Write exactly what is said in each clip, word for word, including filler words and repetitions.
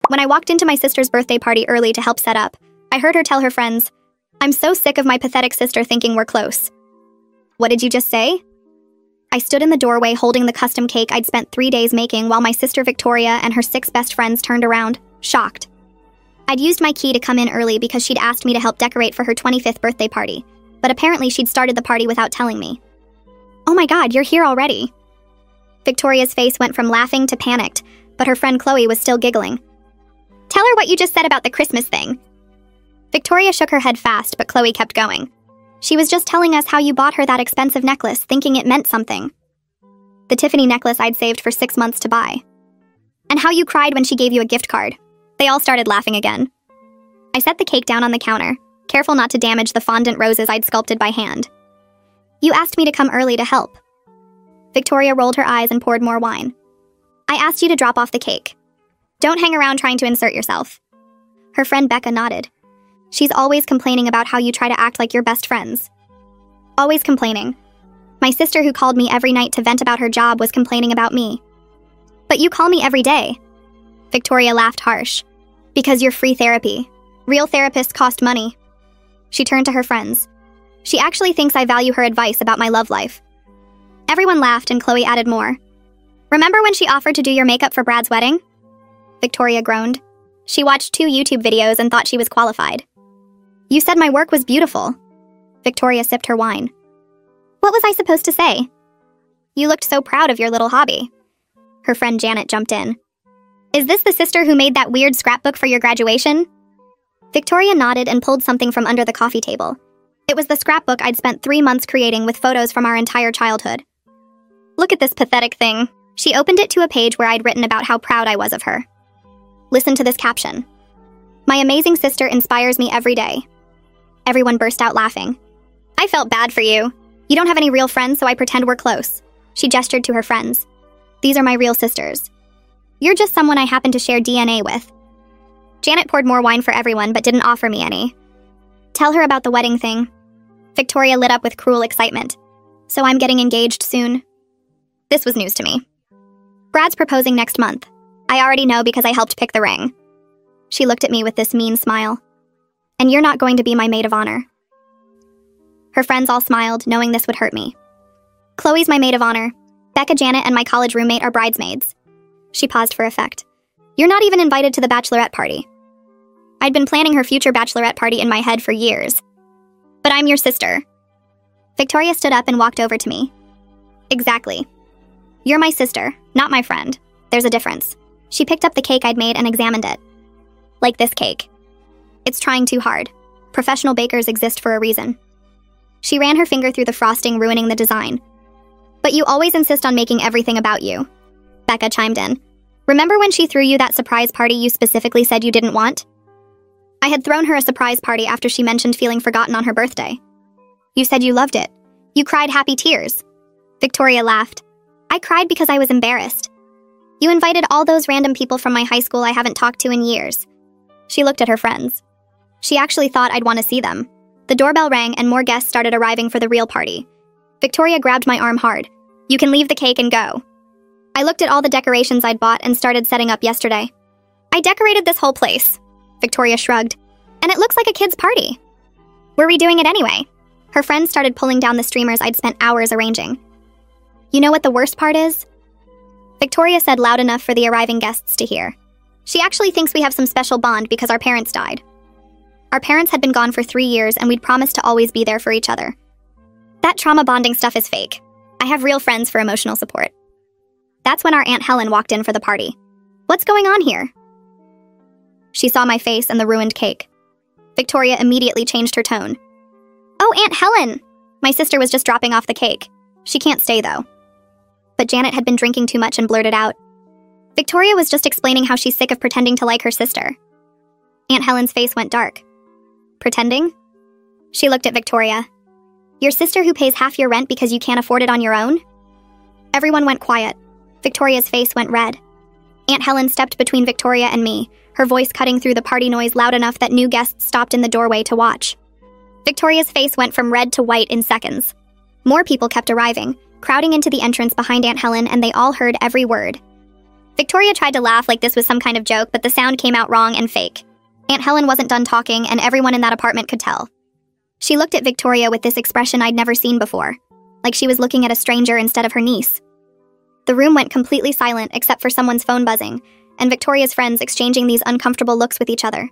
When I walked into my sister's birthday party early to help set up, I heard her tell her friends, "I'm so sick of my pathetic sister thinking we're close." What did you just say? I stood in the doorway holding the custom cake I'd spent three days making while my sister Victoria and her six best friends turned around, shocked. I'd used my key to come in early because she'd asked me to help decorate for her twenty-fifth birthday party, but apparently she'd started the party without telling me. "Oh my God, you're here already." Victoria's face went from laughing to panicked, but her friend Chloe was still giggling. "Tell her what you just said about the Christmas thing." Victoria shook her head fast, but Chloe kept going. "She was just telling us how you bought her that expensive necklace, thinking it meant something. The Tiffany necklace I'd saved for six months to buy. And how you cried when she gave you a gift card." They all started laughing again. I set the cake down on the counter, careful not to damage the fondant roses I'd sculpted by hand. "You asked me to come early to help." Victoria rolled her eyes and poured more wine. "I asked you to drop off the cake. Don't hang around trying to insert yourself." Her friend Becca nodded. "She's always complaining about how you try to act like you're best friends." Always complaining. My sister, who called me every night to vent about her job, was complaining about me. "But you call me every day." Victoria laughed harsh. "Because you're free therapy. Real therapists cost money." She turned to her friends. "She actually thinks I value her advice about my love life." Everyone laughed and Chloe added more. "Remember when she offered to do your makeup for Brad's wedding?" Victoria groaned. She watched two YouTube videos and thought she was qualified. "You said my work was beautiful." Victoria sipped her wine. "What was I supposed to say?" "You looked so proud of your little hobby." Her friend Janet jumped in. "Is this the sister who made that weird scrapbook for your graduation?" Victoria nodded and pulled something from under the coffee table. It was the scrapbook I'd spent three months creating with photos from our entire childhood. "Look at this pathetic thing." She opened it to a page where I'd written about how proud I was of her. Listen to this caption. "My amazing sister inspires me every day." Everyone burst out laughing. "I felt bad for you. You don't have any real friends, so I pretend we're close." She gestured to her friends. "These are my real sisters. You're just someone I happen to share D N A with." Janet poured more wine for everyone, but didn't offer me any. "Tell her about the wedding thing." Victoria lit up with cruel excitement. "So I'm getting engaged soon." This was news to me. "Brad's proposing next month. I already know because I helped pick the ring." She looked at me with this mean smile. "And you're not going to be my maid of honor." Her friends all smiled, knowing this would hurt me. "Chloe's my maid of honor. Becca, Janet, and my college roommate are bridesmaids." She paused for effect. "You're not even invited to the bachelorette party." I'd been planning her future bachelorette party in my head for years. "But I'm your sister." Victoria stood up and walked over to me. "Exactly. You're my sister, not my friend. There's a difference." She picked up the cake I'd made and examined it. "Like this cake. It's trying too hard. Professional bakers exist for a reason." She ran her finger through the frosting, ruining the design. "But you always insist on making everything about you." Becca chimed in. "Remember when she threw you that surprise party you specifically said you didn't want?" I had thrown her a surprise party after she mentioned feeling forgotten on her birthday. "You said you loved it. You cried happy tears." Victoria laughed. "I cried because I was embarrassed. You invited all those random people from my high school I haven't talked to in years." She looked at her friends. She actually thought I'd want to see them. The doorbell rang and more guests started arriving for the real party. Victoria grabbed my arm hard. "You can leave the cake and go." I looked at all the decorations I'd bought and started setting up yesterday. "I decorated this whole place." Victoria shrugged. "And it looks like a kid's party." "We're redoing it anyway." Her friends started pulling down the streamers I'd spent hours arranging. "You know what the worst part is?" Victoria said loud enough for the arriving guests to hear. "She actually thinks we have some special bond because our parents died." Our parents had been gone for three years and we'd promised to always be there for each other. "That trauma bonding stuff is fake. I have real friends for emotional support." That's when our Aunt Helen walked in for the party. "What's going on here?" She saw my face and the ruined cake. Victoria immediately changed her tone. "Oh, Aunt Helen!" My sister was just dropping off the cake. She can't stay, though. But Janet had been drinking too much and blurted out. Victoria was just explaining how she's sick of pretending to like her sister. Aunt Helen's face went dark. "Pretending?" She looked at Victoria. "Your sister who pays half your rent because you can't afford it on your own?" Everyone went quiet. Victoria's face went red. Aunt Helen stepped between Victoria and me, her voice cutting through the party noise loud enough that new guests stopped in the doorway to watch. Victoria's face went from red to white in seconds. More people kept arriving, crowding into the entrance behind Aunt Helen, and they all heard every word. Victoria tried to laugh like this was some kind of joke, but the sound came out wrong and fake. Aunt Helen wasn't done talking, and everyone in that apartment could tell. She looked at Victoria with this expression I'd never seen before, like she was looking at a stranger instead of her niece. The room went completely silent except for someone's phone buzzing, and Victoria's friends exchanging these uncomfortable looks with each other.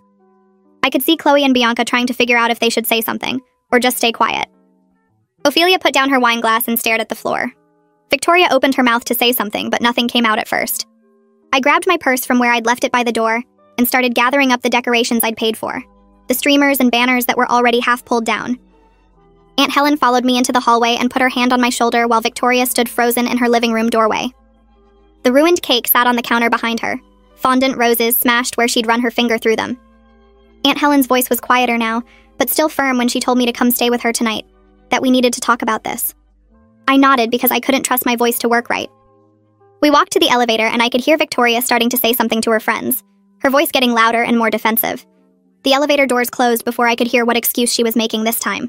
I could see Chloe and Bianca trying to figure out if they should say something, or just stay quiet. Ophelia put down her wine glass and stared at the floor. Victoria opened her mouth to say something, but nothing came out at first. I grabbed my purse from where I'd left it by the door and started gathering up the decorations I'd paid for, the streamers and banners that were already half pulled down. Aunt Helen followed me into the hallway and put her hand on my shoulder while Victoria stood frozen in her living room doorway. The ruined cake sat on the counter behind her, fondant roses smashed where she'd run her finger through them. Aunt Helen's voice was quieter now, but still firm when she told me to come stay with her tonight, that we needed to talk about this. I nodded because I couldn't trust my voice to work right. We walked to the elevator and I could hear Victoria starting to say something to her friends, her voice getting louder and more defensive. The elevator doors closed before I could hear what excuse she was making this time.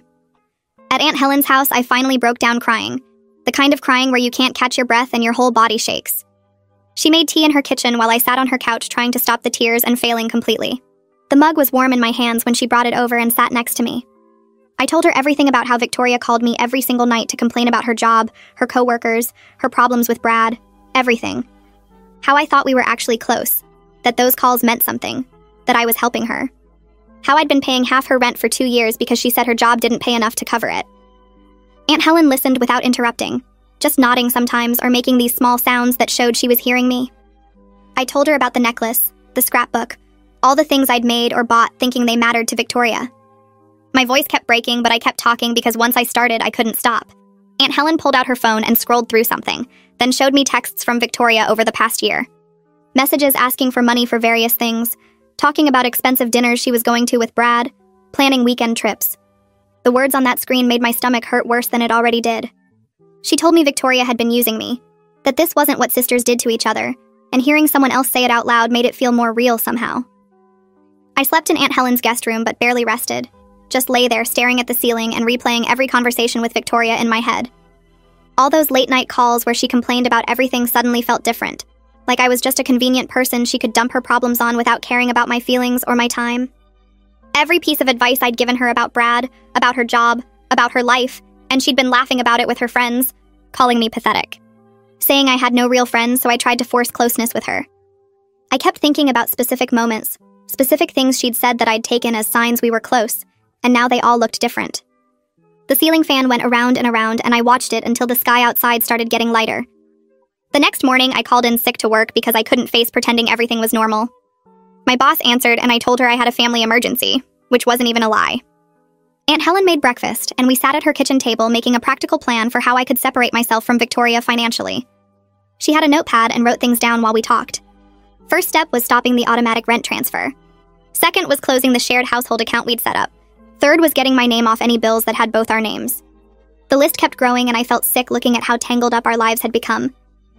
At Aunt Helen's house, I finally broke down crying, the kind of crying where you can't catch your breath and your whole body shakes. She made tea in her kitchen while I sat on her couch trying to stop the tears and failing completely. The mug was warm in my hands when she brought it over and sat next to me. I told her everything about how Victoria called me every single night to complain about her job, her coworkers, her problems with Brad, everything. How I thought we were actually close, that those calls meant something, that I was helping her. How I'd been paying half her rent for two years because she said her job didn't pay enough to cover it. Aunt Helen listened without interrupting, just nodding sometimes or making these small sounds that showed she was hearing me. I told her about the necklace, the scrapbook, all the things I'd made or bought thinking they mattered to Victoria. My voice kept breaking, but I kept talking because once I started, I couldn't stop. Aunt Helen pulled out her phone and scrolled through something, then showed me texts from Victoria over the past year. Messages asking for money for various things, talking about expensive dinners she was going to with Brad, planning weekend trips. The words on that screen made my stomach hurt worse than it already did. She told me Victoria had been using me, that this wasn't what sisters did to each other, and hearing someone else say it out loud made it feel more real somehow. I slept in Aunt Helen's guest room but barely rested, just lay there staring at the ceiling and replaying every conversation with Victoria in my head. All those late-night calls where she complained about everything suddenly felt different, like I was just a convenient person she could dump her problems on without caring about my feelings or my time. Every piece of advice I'd given her about Brad, about her job, about her life, and she'd been laughing about it with her friends, calling me pathetic. Saying I had no real friends, so I tried to force closeness with her. I kept thinking about specific moments, specific things she'd said that I'd taken as signs we were close, and now they all looked different. The ceiling fan went around and around, and I watched it until the sky outside started getting lighter. The next morning, I called in sick to work because I couldn't face pretending everything was normal. My boss answered, and I told her I had a family emergency, which wasn't even a lie. Aunt Helen made breakfast, and we sat at her kitchen table making a practical plan for how I could separate myself from Victoria financially. She had a notepad and wrote things down while we talked. First step was stopping the automatic rent transfer. Second was closing the shared household account we'd set up. Third was getting my name off any bills that had both our names. The list kept growing, and I felt sick looking at how tangled up our lives had become.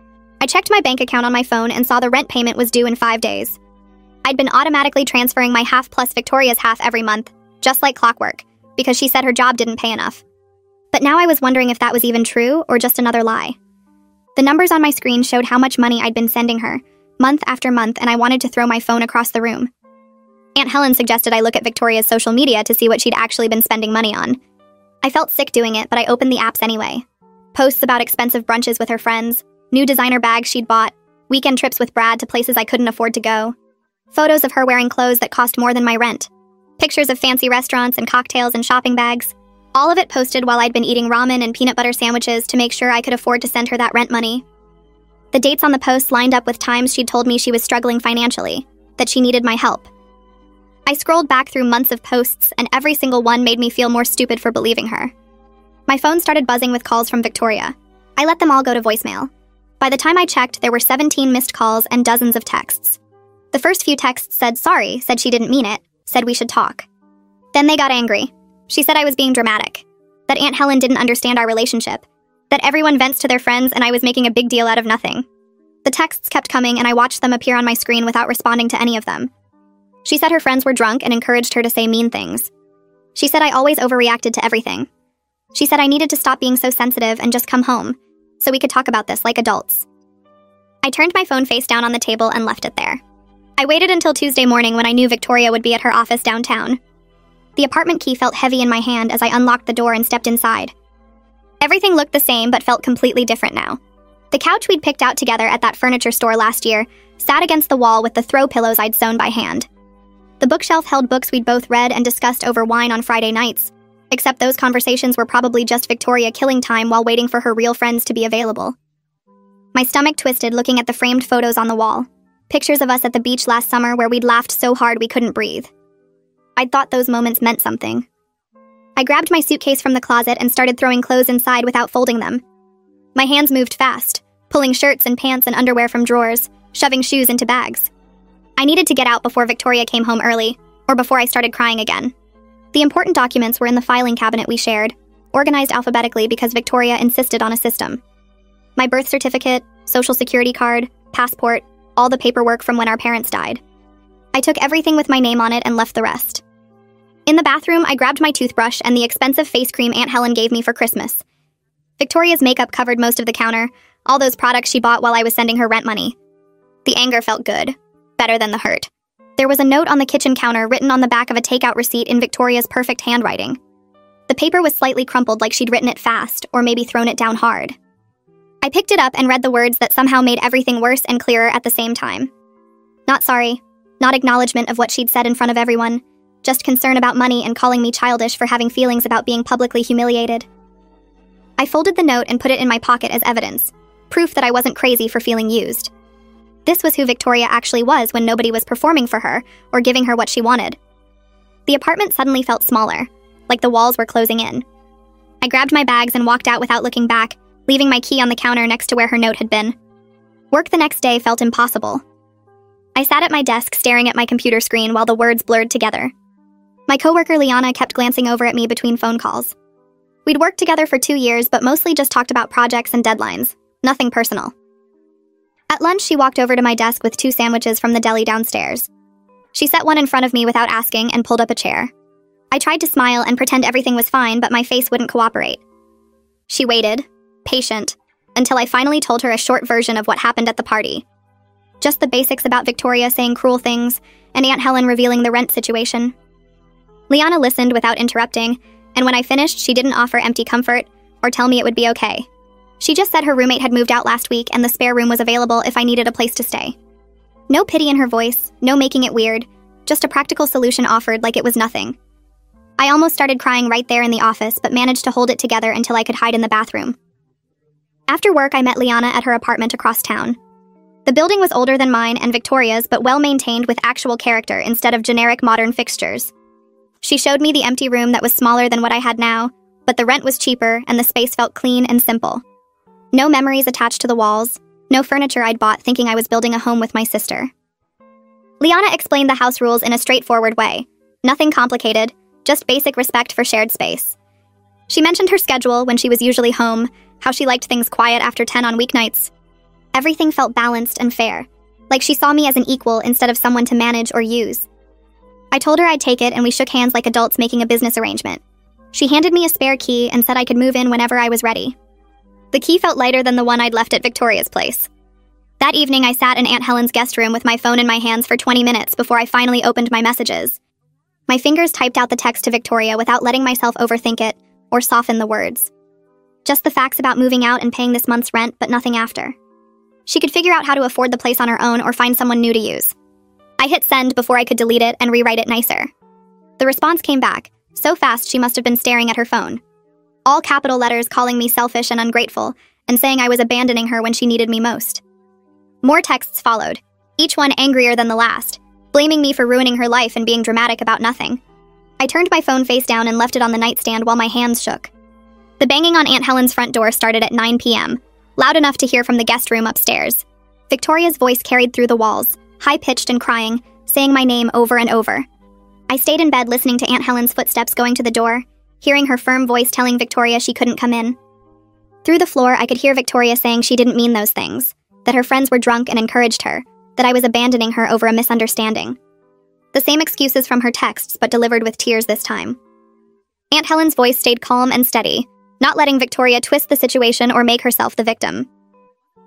I checked my bank account on my phone and saw the rent payment was due in five days. I'd been automatically transferring my half plus Victoria's half every month, just like clockwork, because she said her job didn't pay enough. But now I was wondering if that was even true or just another lie. The numbers on my screen showed how much money I'd been sending her, month after month, and I wanted to throw my phone across the room. Aunt Helen suggested I look at Victoria's social media to see what she'd actually been spending money on. I felt sick doing it, but I opened the apps anyway. Posts about expensive brunches with her friends, new designer bags she'd bought, weekend trips with Brad to places I couldn't afford to go, photos of her wearing clothes that cost more than my rent, pictures of fancy restaurants and cocktails and shopping bags, all of it posted while I'd been eating ramen and peanut butter sandwiches to make sure I could afford to send her that rent money. The dates on the posts lined up with times she'd told me she was struggling financially, that she needed my help. I scrolled back through months of posts, and every single one made me feel more stupid for believing her. My phone started buzzing with calls from Victoria. I let them all go to voicemail. By the time I checked, there were seventeen missed calls and dozens of texts. The first few texts said sorry, said she didn't mean it, said we should talk. Then they got angry. She said I was being dramatic, that Aunt Helen didn't understand our relationship, that everyone vents to their friends and I was making a big deal out of nothing. The texts kept coming, and I watched them appear on my screen without responding to any of them. She said her friends were drunk and encouraged her to say mean things. She said I always overreacted to everything. She said I needed to stop being so sensitive and just come home, so we could talk about this like adults. I I turned my phone face down on the table and left it there. I waited until Tuesday morning when I knew Victoria would be at her office downtown. The apartment key felt heavy in my hand as I unlocked the door and stepped inside. Everything looked the same but felt completely different now. The couch we'd picked out together at that furniture store last year sat against the wall with the throw pillows I'd sewn by hand. The bookshelf held books we'd both read and discussed over wine on Friday nights, except those conversations were probably just Victoria killing time while waiting for her real friends to be available. My stomach twisted looking at the framed photos on the wall, pictures of us at the beach last summer where we'd laughed so hard we couldn't breathe. I'd thought those moments meant something. I grabbed my suitcase from the closet and started throwing clothes inside without folding them. My hands moved fast, pulling shirts and pants and underwear from drawers, shoving shoes into bags. I needed to get out before Victoria came home early, or before I started crying again. The important documents were in the filing cabinet we shared, organized alphabetically because Victoria insisted on a system. My birth certificate, social security card, passport, all the paperwork from when our parents died. I took everything with my name on it and left the rest. In the bathroom, I grabbed my toothbrush and the expensive face cream Aunt Helen gave me for Christmas. Victoria's makeup covered most of the counter, all those products she bought while I was sending her rent money. The anger felt good, better than the hurt. There was a note on the kitchen counter written on the back of a takeout receipt in Victoria's perfect handwriting. The paper was slightly crumpled like she'd written it fast, or maybe thrown it down hard. I picked it up and read the words that somehow made everything worse and clearer at the same time. Not sorry, not acknowledgement of what she'd said in front of everyone, just concern about money and calling me childish for having feelings about being publicly humiliated. I folded the note and put it in my pocket as evidence, proof that I wasn't crazy for feeling used. This was who Victoria actually was when nobody was performing for her or giving her what she wanted. The apartment suddenly felt smaller, like the walls were closing in. I grabbed my bags and walked out without looking back, leaving my key on the counter next to where her note had been. Work the next day felt impossible. I sat at my desk staring at my computer screen while the words blurred together. My coworker Liana kept glancing over at me between phone calls. We'd worked together for two years, but mostly just talked about projects and deadlines, nothing personal. At lunch, she walked over to my desk with two sandwiches from the deli downstairs. She set one in front of me without asking and pulled up a chair. I tried to smile and pretend everything was fine, but my face wouldn't cooperate. She waited, patient, until I finally told her a short version of what happened at the party. Just the basics about Victoria saying cruel things and Aunt Helen revealing the rent situation. Liana listened without interrupting, and when I finished, she didn't offer empty comfort or tell me it would be okay. She just said her roommate had moved out last week and the spare room was available if I needed a place to stay. No pity in her voice, no making it weird, just a practical solution offered like it was nothing. I almost started crying right there in the office, but managed to hold it together until I could hide in the bathroom. After work, I met Liana at her apartment across town. The building was older than mine and Victoria's, but well-maintained with actual character instead of generic modern fixtures. She showed me the empty room that was smaller than what I had now, but the rent was cheaper and the space felt clean and simple. No memories attached to the walls, no furniture I'd bought thinking I was building a home with my sister. Liana explained the house rules in a straightforward way. Nothing complicated, just basic respect for shared space. She mentioned her schedule when she was usually home, how she liked things quiet after ten on weeknights. Everything felt balanced and fair, like she saw me as an equal instead of someone to manage or use. I told her I'd take it and we shook hands like adults making a business arrangement. She handed me a spare key and said I could move in whenever I was ready. The key felt lighter than the one I'd left at Victoria's place. That evening, I sat in Aunt Helen's guest room with my phone in my hands for twenty minutes before I finally opened my messages. My fingers typed out the text to Victoria without letting myself overthink it or soften the words. Just the facts about moving out and paying this month's rent, but nothing after. She could figure out how to afford the place on her own or find someone new to use. I hit send before I could delete it and rewrite it nicer. The response came back, so fast she must have been staring at her phone. All capital letters calling me selfish and ungrateful, and saying I was abandoning her when she needed me most. More texts followed, each one angrier than the last, blaming me for ruining her life and being dramatic about nothing. I turned my phone face down and left it on the nightstand while my hands shook. The banging on Aunt Helen's front door started at nine p.m., loud enough to hear from the guest room upstairs. Victoria's voice carried through the walls, high-pitched and crying, saying my name over and over. I stayed in bed listening to Aunt Helen's footsteps going to the door, hearing her firm voice telling Victoria she couldn't come in. Through the floor, I could hear Victoria saying she didn't mean those things, that her friends were drunk and encouraged her, that I was abandoning her over a misunderstanding. The same excuses from her texts, but delivered with tears this time. Aunt Helen's voice stayed calm and steady, not letting Victoria twist the situation or make herself the victim.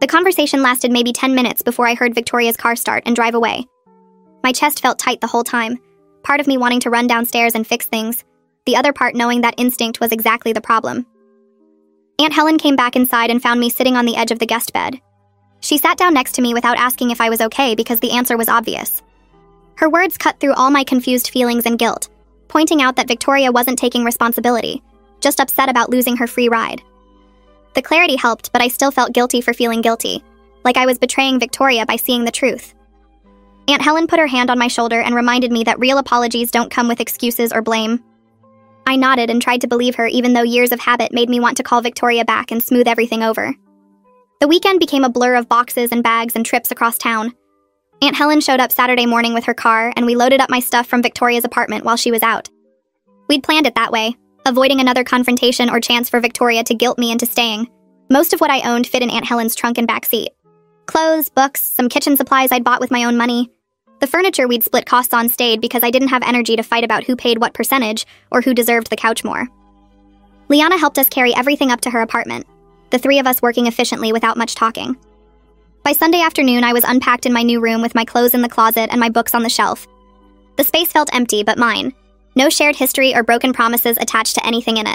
The conversation lasted maybe ten minutes before I heard Victoria's car start and drive away. My chest felt tight the whole time, part of me wanting to run downstairs and fix things, the other part knowing that instinct was exactly the problem. Aunt Helen came back inside and found me sitting on the edge of the guest bed. She sat down next to me without asking if I was okay because the answer was obvious. Her words cut through all my confused feelings and guilt, pointing out that Victoria wasn't taking responsibility, just upset about losing her free ride. The clarity helped, but I still felt guilty for feeling guilty, like I was betraying Victoria by seeing the truth. Aunt Helen put her hand on my shoulder and reminded me that real apologies don't come with excuses or blame. I nodded and tried to believe her, even though years of habit made me want to call Victoria back and smooth everything over. The weekend became a blur of boxes and bags and trips across town. Aunt Helen showed up Saturday morning with her car, and we loaded up my stuff from Victoria's apartment while she was out. We'd planned it that way, avoiding another confrontation or chance for Victoria to guilt me into staying. Most of what I owned fit in Aunt Helen's trunk and back seat. Clothes, books, some kitchen supplies I'd bought with my own money. The furniture we'd split costs on stayed because I didn't have energy to fight about who paid what percentage or who deserved the couch more. Liana helped us carry everything up to her apartment, the three of us working efficiently without much talking. By Sunday afternoon, I was unpacked in my new room with my clothes in the closet and my books on the shelf. The space felt empty, but mine. No shared history or broken promises attached to anything in it.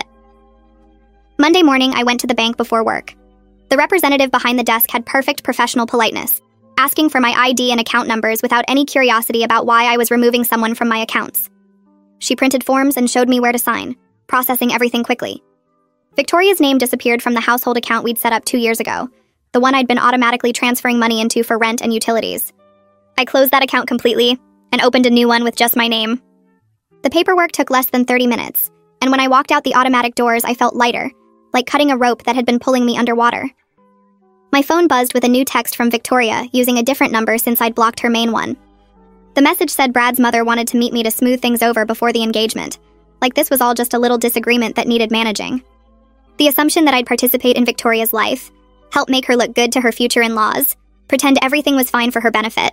Monday morning, I went to the bank before work. The representative behind the desk had perfect professional politeness, asking for my I D and account numbers without any curiosity about why I was removing someone from my accounts. She printed forms and showed me where to sign, processing everything quickly. Victoria's name disappeared from the household account we'd set up two years ago, the one I'd been automatically transferring money into for rent and utilities. I closed that account completely and opened a new one with just my name. The paperwork took less than thirty minutes, and when I walked out the automatic doors, I felt lighter, like cutting a rope that had been pulling me underwater. My phone buzzed with a new text from Victoria, using a different number since I'd blocked her main one. The message said Brad's mother wanted to meet me to smooth things over before the engagement, like this was all just a little disagreement that needed managing. The assumption that I'd participate in Victoria's life, help make her look good to her future in-laws, pretend everything was fine for her benefit.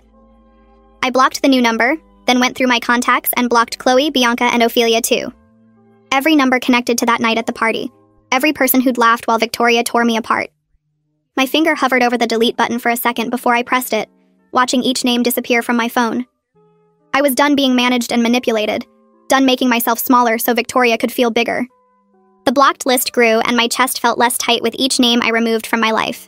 I blocked the new number, then went through my contacts and blocked Chloe, Bianca, and Ophelia too. Every number connected to that night at the party, every person who'd laughed while Victoria tore me apart. My finger hovered over the delete button for a second before I pressed it, watching each name disappear from my phone. I was done being managed and manipulated, done making myself smaller so Victoria could feel bigger. The blocked list grew, and my chest felt less tight with each name I removed from my life.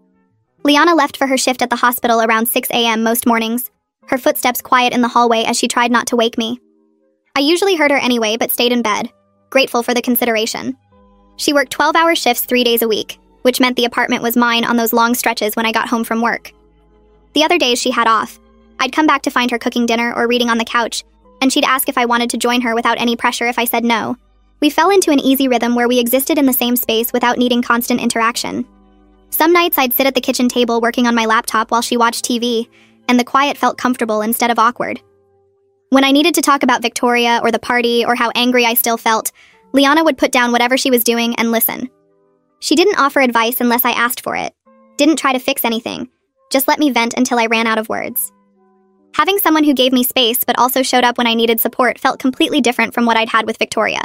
Liana left for her shift at the hospital around six a.m. most mornings, her footsteps quiet in the hallway as she tried not to wake me. I usually heard her anyway, but stayed in bed, grateful for the consideration. She worked twelve-hour shifts three days a week, which meant the apartment was mine on those long stretches when I got home from work. The other days she had off, I'd come back to find her cooking dinner or reading on the couch, and she'd ask if I wanted to join her without any pressure if I said no. We fell into an easy rhythm where we existed in the same space without needing constant interaction. Some nights I'd sit at the kitchen table working on my laptop while she watched T V, and the quiet felt comfortable instead of awkward. When I needed to talk about Victoria or the party or how angry I still felt, Liana would put down whatever she was doing and listen. She didn't offer advice unless I asked for it, didn't try to fix anything, just let me vent until I ran out of words. Having someone who gave me space but also showed up when I needed support felt completely different from what I'd had with Victoria.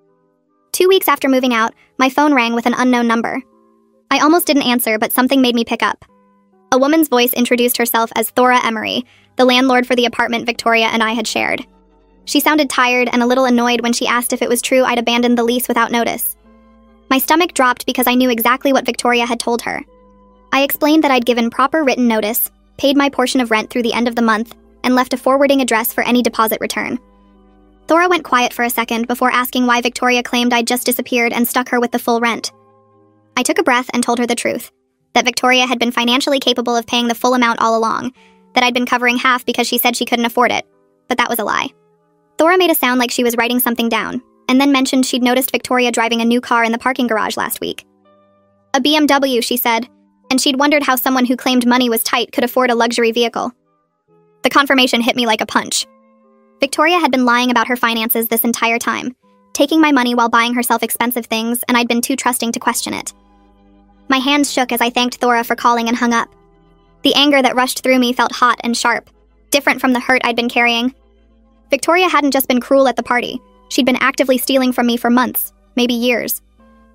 Two weeks after moving out, my phone rang with an unknown number. I almost didn't answer, but something made me pick up. A woman's voice introduced herself as Thora Emery, the landlord for the apartment Victoria and I had shared. She sounded tired and a little annoyed when she asked if it was true I'd abandoned the lease without notice. My stomach dropped because I knew exactly what Victoria had told her. I explained that I'd given proper written notice, paid my portion of rent through the end of the month, and left a forwarding address for any deposit return. Thora went quiet for a second before asking why Victoria claimed I'd just disappeared and stuck her with the full rent. I took a breath and told her the truth, that Victoria had been financially capable of paying the full amount all along, that I'd been covering half because she said she couldn't afford it, but that was a lie. Thora made a sound like she was writing something down, and then mentioned she'd noticed Victoria driving a new car in the parking garage last week. A B M W, she said, and she'd wondered how someone who claimed money was tight could afford a luxury vehicle. The confirmation hit me like a punch. Victoria had been lying about her finances this entire time, taking my money while buying herself expensive things, and I'd been too trusting to question it. My hands shook as I thanked Thora for calling and hung up. The anger that rushed through me felt hot and sharp, different from the hurt I'd been carrying. Victoria hadn't just been cruel at the party. She'd been actively stealing from me for months, maybe years.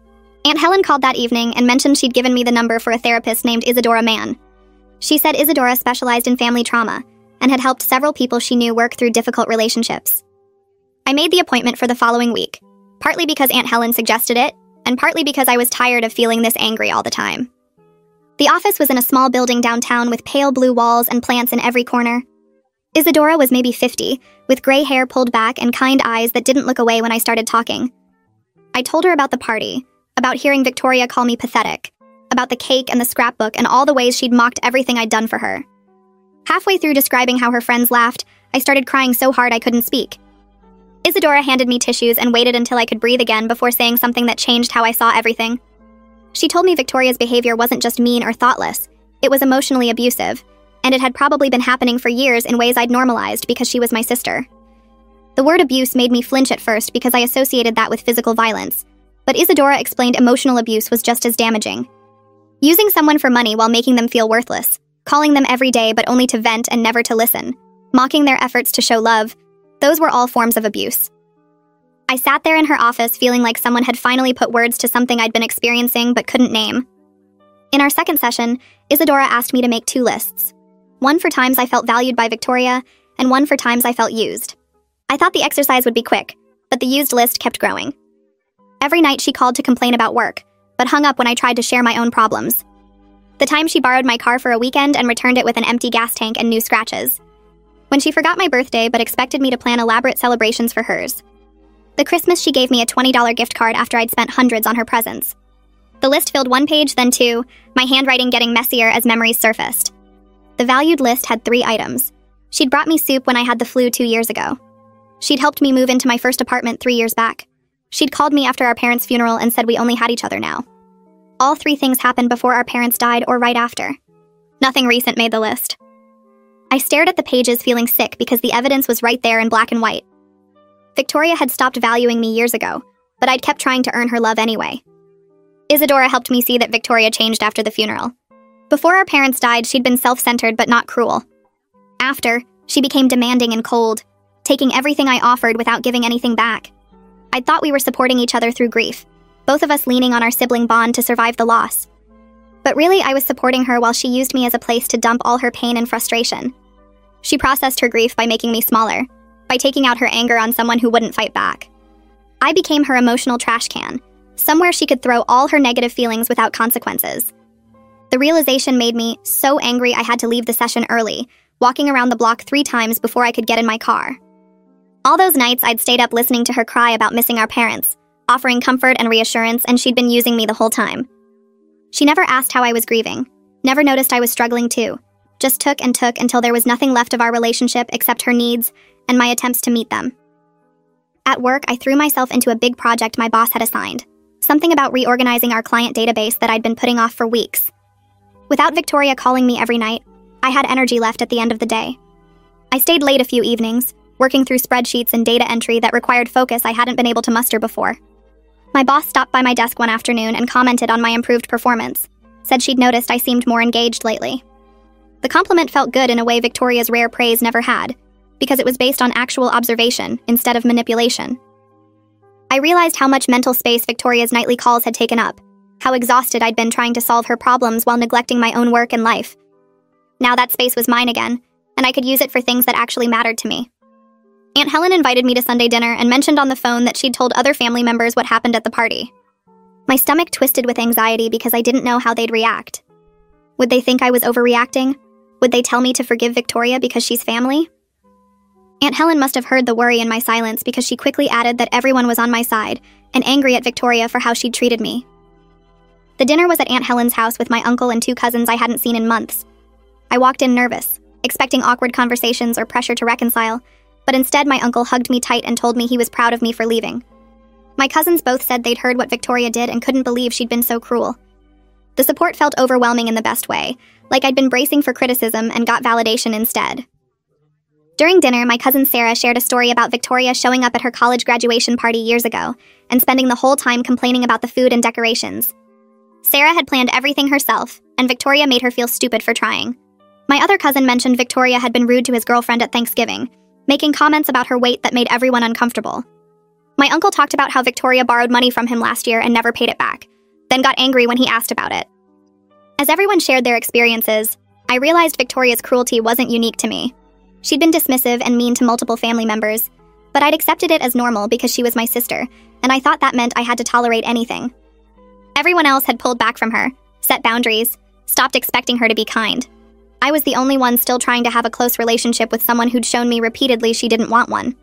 Aunt Helen called that evening and mentioned she'd given me the number for a therapist named Isadora Mann. She said Isadora specialized in family trauma and had helped several people she knew work through difficult relationships. I made the appointment for the following week, partly because Aunt Helen suggested it, and partly because I was tired of feeling this angry all the time. The office was in a small building downtown with pale blue walls and plants in every corner. Isadora was maybe fifty, with gray hair pulled back and kind eyes that didn't look away when I started talking. I told her about the party, about hearing Victoria call me pathetic, about the cake and the scrapbook and all the ways she'd mocked everything I'd done for her. Halfway through describing how her friends laughed, I started crying so hard I couldn't speak. Isadora handed me tissues and waited until I could breathe again before saying something that changed how I saw everything. She told me Victoria's behavior wasn't just mean or thoughtless, it was emotionally abusive, and it had probably been happening for years in ways I'd normalized because she was my sister. The word abuse made me flinch at first because I associated that with physical violence, but Isadora explained emotional abuse was just as damaging. Using someone for money while making them feel worthless, calling them every day but only to vent and never to listen, mocking their efforts to show love, those were all forms of abuse. I sat there in her office feeling like someone had finally put words to something I'd been experiencing but couldn't name. In our second session, Isadora asked me to make two lists. One for times I felt valued by Victoria, and one for times I felt used. I thought the exercise would be quick, but the used list kept growing. Every night she called to complain about work, but hung up when I tried to share my own problems. The time she borrowed my car for a weekend and returned it with an empty gas tank and new scratches. When she forgot my birthday but expected me to plan elaborate celebrations for hers. The Christmas she gave me a twenty dollar gift card after I'd spent hundreds on her presents. The list filled one page, then two, my handwriting getting messier as memories surfaced. The valued list had three items. She'd brought me soup when I had the flu two years ago. She'd helped me move into my first apartment three years back. She'd called me after our parents' funeral and said we only had each other now. All three things happened before our parents died or right after. Nothing recent made the list. I stared at the pages feeling sick because the evidence was right there in black and white. Victoria had stopped valuing me years ago, but I'd kept trying to earn her love anyway. Isadora helped me see that Victoria changed after the funeral. Before our parents died, she'd been self-centered but not cruel. After, she became demanding and cold, taking everything I offered without giving anything back. I'd thought we were supporting each other through grief, both of us leaning on our sibling bond to survive the loss. But really, I was supporting her while she used me as a place to dump all her pain and frustration. She processed her grief by making me smaller, by taking out her anger on someone who wouldn't fight back. I became her emotional trash can, somewhere she could throw all her negative feelings without consequences. The realization made me so angry I had to leave the session early, walking around the block three times before I could get in my car. All those nights I'd stayed up listening to her cry about missing our parents, offering comfort and reassurance, and she'd been using me the whole time. She never asked how I was grieving, never noticed I was struggling too, just took and took until there was nothing left of our relationship except her needs and my attempts to meet them. At work, I threw myself into a big project my boss had assigned, something about reorganizing our client database that I'd been putting off for weeks. Without Victoria calling me every night, I had energy left at the end of the day. I stayed late a few evenings, working through spreadsheets and data entry that required focus I hadn't been able to muster before. My boss stopped by my desk one afternoon and commented on my improved performance, said she'd noticed I seemed more engaged lately. The compliment felt good in a way Victoria's rare praise never had, because it was based on actual observation instead of manipulation. I realized how much mental space Victoria's nightly calls had taken up, how exhausted I'd been trying to solve her problems while neglecting my own work and life. Now that space was mine again, and I could use it for things that actually mattered to me. Aunt Helen invited me to Sunday dinner and mentioned on the phone that she'd told other family members what happened at the party. My stomach twisted with anxiety because I didn't know how they'd react. Would they think I was overreacting? Would they tell me to forgive Victoria because she's family? Aunt Helen must have heard the worry in my silence because she quickly added that everyone was on my side and angry at Victoria for how she'd treated me. The dinner was at Aunt Helen's house with my uncle and two cousins I hadn't seen in months. I walked in nervous, expecting awkward conversations or pressure to reconcile, but instead my uncle hugged me tight and told me he was proud of me for leaving. My cousins both said they'd heard what Victoria did and couldn't believe she'd been so cruel. The support felt overwhelming in the best way, like I'd been bracing for criticism and got validation instead. During dinner, my cousin Sarah shared a story about Victoria showing up at her college graduation party years ago and spending the whole time complaining about the food and decorations. Sarah had planned everything herself, and Victoria made her feel stupid for trying. My other cousin mentioned Victoria had been rude to his girlfriend at Thanksgiving, making comments about her weight that made everyone uncomfortable. My uncle talked about how Victoria borrowed money from him last year and never paid it back, then got angry when he asked about it. As everyone shared their experiences, I realized Victoria's cruelty wasn't unique to me. She'd been dismissive and mean to multiple family members, but I'd accepted it as normal because she was my sister, and I thought that meant I had to tolerate anything. Everyone else had pulled back from her, set boundaries, stopped expecting her to be kind. I was the only one still trying to have a close relationship with someone who'd shown me repeatedly she didn't want one.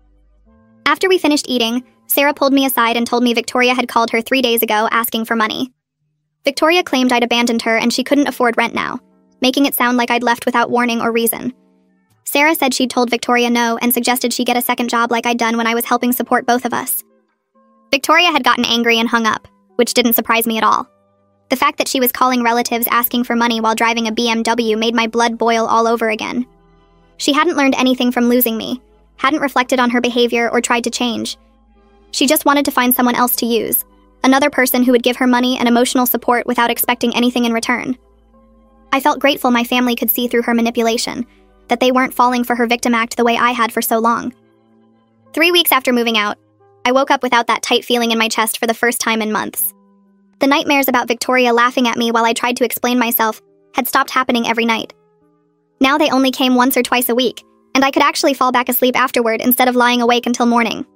After we finished eating, Sarah pulled me aside and told me Victoria had called her three days ago asking for money. Victoria claimed I'd abandoned her and she couldn't afford rent now, making it sound like I'd left without warning or reason. Sarah said she'd told Victoria no and suggested she get a second job like I'd done when I was helping support both of us. Victoria had gotten angry and hung up, which didn't surprise me at all. The fact that she was calling relatives asking for money while driving a B M W made my blood boil all over again. She hadn't learned anything from losing me, hadn't reflected on her behavior or tried to change. She just wanted to find someone else to use, another person who would give her money and emotional support without expecting anything in return. I felt grateful my family could see through her manipulation, that they weren't falling for her victim act the way I had for so long. Three weeks after moving out, I woke up without that tight feeling in my chest for the first time in months. The nightmares about Victoria laughing at me while I tried to explain myself had stopped happening every night. Now they only came once or twice a week, and I could actually fall back asleep afterward instead of lying awake until morning.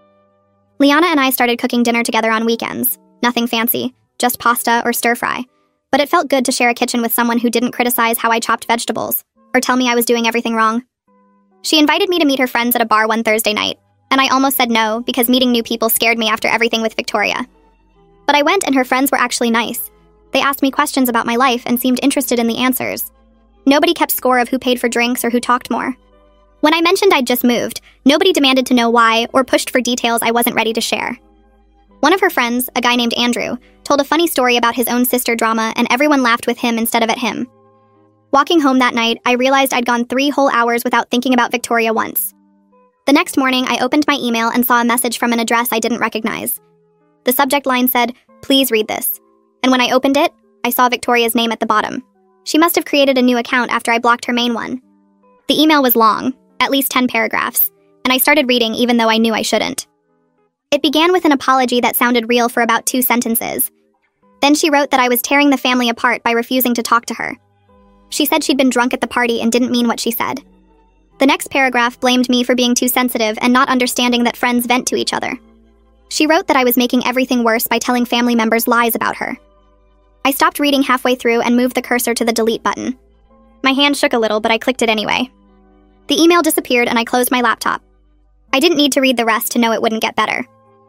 Liana and I started cooking dinner together on weekends. Nothing fancy, just pasta or stir-fry. But it felt good to share a kitchen with someone who didn't criticize how I chopped vegetables, or tell me I was doing everything wrong. She invited me to meet her friends at a bar one Thursday night, and I almost said no because meeting new people scared me after everything with Victoria. But I went and her friends were actually nice. They asked me questions about my life and seemed interested in the answers. Nobody kept score of who paid for drinks or who talked more. When I mentioned I'd just moved, nobody demanded to know why or pushed for details I wasn't ready to share. One of her friends, a guy named Andrew, told a funny story about his own sister drama and everyone laughed with him instead of at him. Walking home that night, I realized I'd gone three whole hours without thinking about Victoria once. The next morning, I opened my email and saw a message from an address I didn't recognize. The subject line said, "Please read this." And when I opened it, I saw Victoria's name at the bottom. She must have created a new account after I blocked her main one. The email was long, at least ten paragraphs, and I started reading even though I knew I shouldn't. It began with an apology that sounded real for about two sentences. Then she wrote that I was tearing the family apart by refusing to talk to her. She said she'd been drunk at the party and didn't mean what she said. The next paragraph blamed me for being too sensitive and not understanding that friends vent to each other. She wrote that I was making everything worse by telling family members lies about her. I stopped reading halfway through and moved the cursor to the delete button. My hand shook a little, but I clicked it anyway. The email disappeared and I closed my laptop. I didn't need to read the rest to know it wouldn't get better.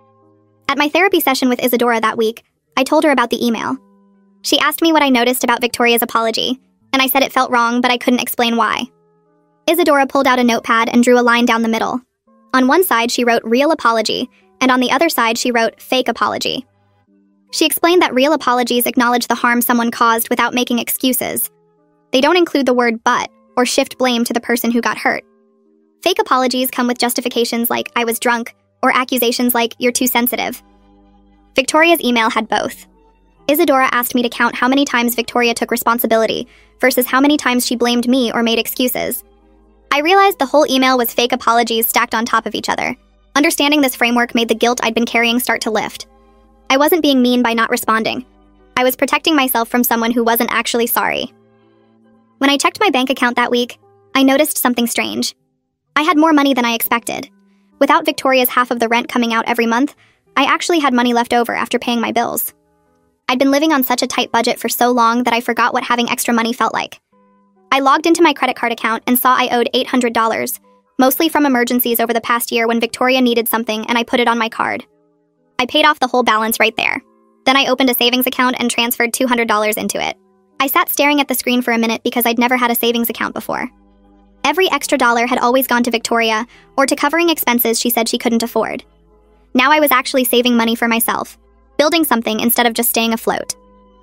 At my therapy session with Isadora that week, I told her about the email. She asked me what I noticed about Victoria's apology, and I said it felt wrong, but I couldn't explain why. Isadora pulled out a notepad and drew a line down the middle. On one side, she wrote real apology, and on the other side, she wrote fake apology. She explained that real apologies acknowledge the harm someone caused without making excuses. They don't include the word but or shift blame to the person who got hurt. Fake apologies come with justifications like I was drunk or accusations like you're too sensitive. Victoria's email had both. Isadora asked me to count how many times Victoria took responsibility versus how many times she blamed me or made excuses. I realized the whole email was fake apologies stacked on top of each other. Understanding this framework made the guilt I'd been carrying start to lift. I wasn't being mean by not responding. I was protecting myself from someone who wasn't actually sorry. When I checked my bank account that week, I noticed something strange. I had more money than I expected. Without Victoria's half of the rent coming out every month, I actually had money left over after paying my bills. I'd been living on such a tight budget for so long that I forgot what having extra money felt like. I logged into my credit card account and saw I owed eight hundred dollars, mostly from emergencies over the past year when Victoria needed something and I put it on my card. I paid off the whole balance right there. Then I opened a savings account and transferred two hundred dollars into it. I sat staring at the screen for a minute because I'd never had a savings account before. Every extra dollar had always gone to Victoria or to covering expenses she said she couldn't afford. Now I was actually saving money for myself, building something instead of just staying afloat.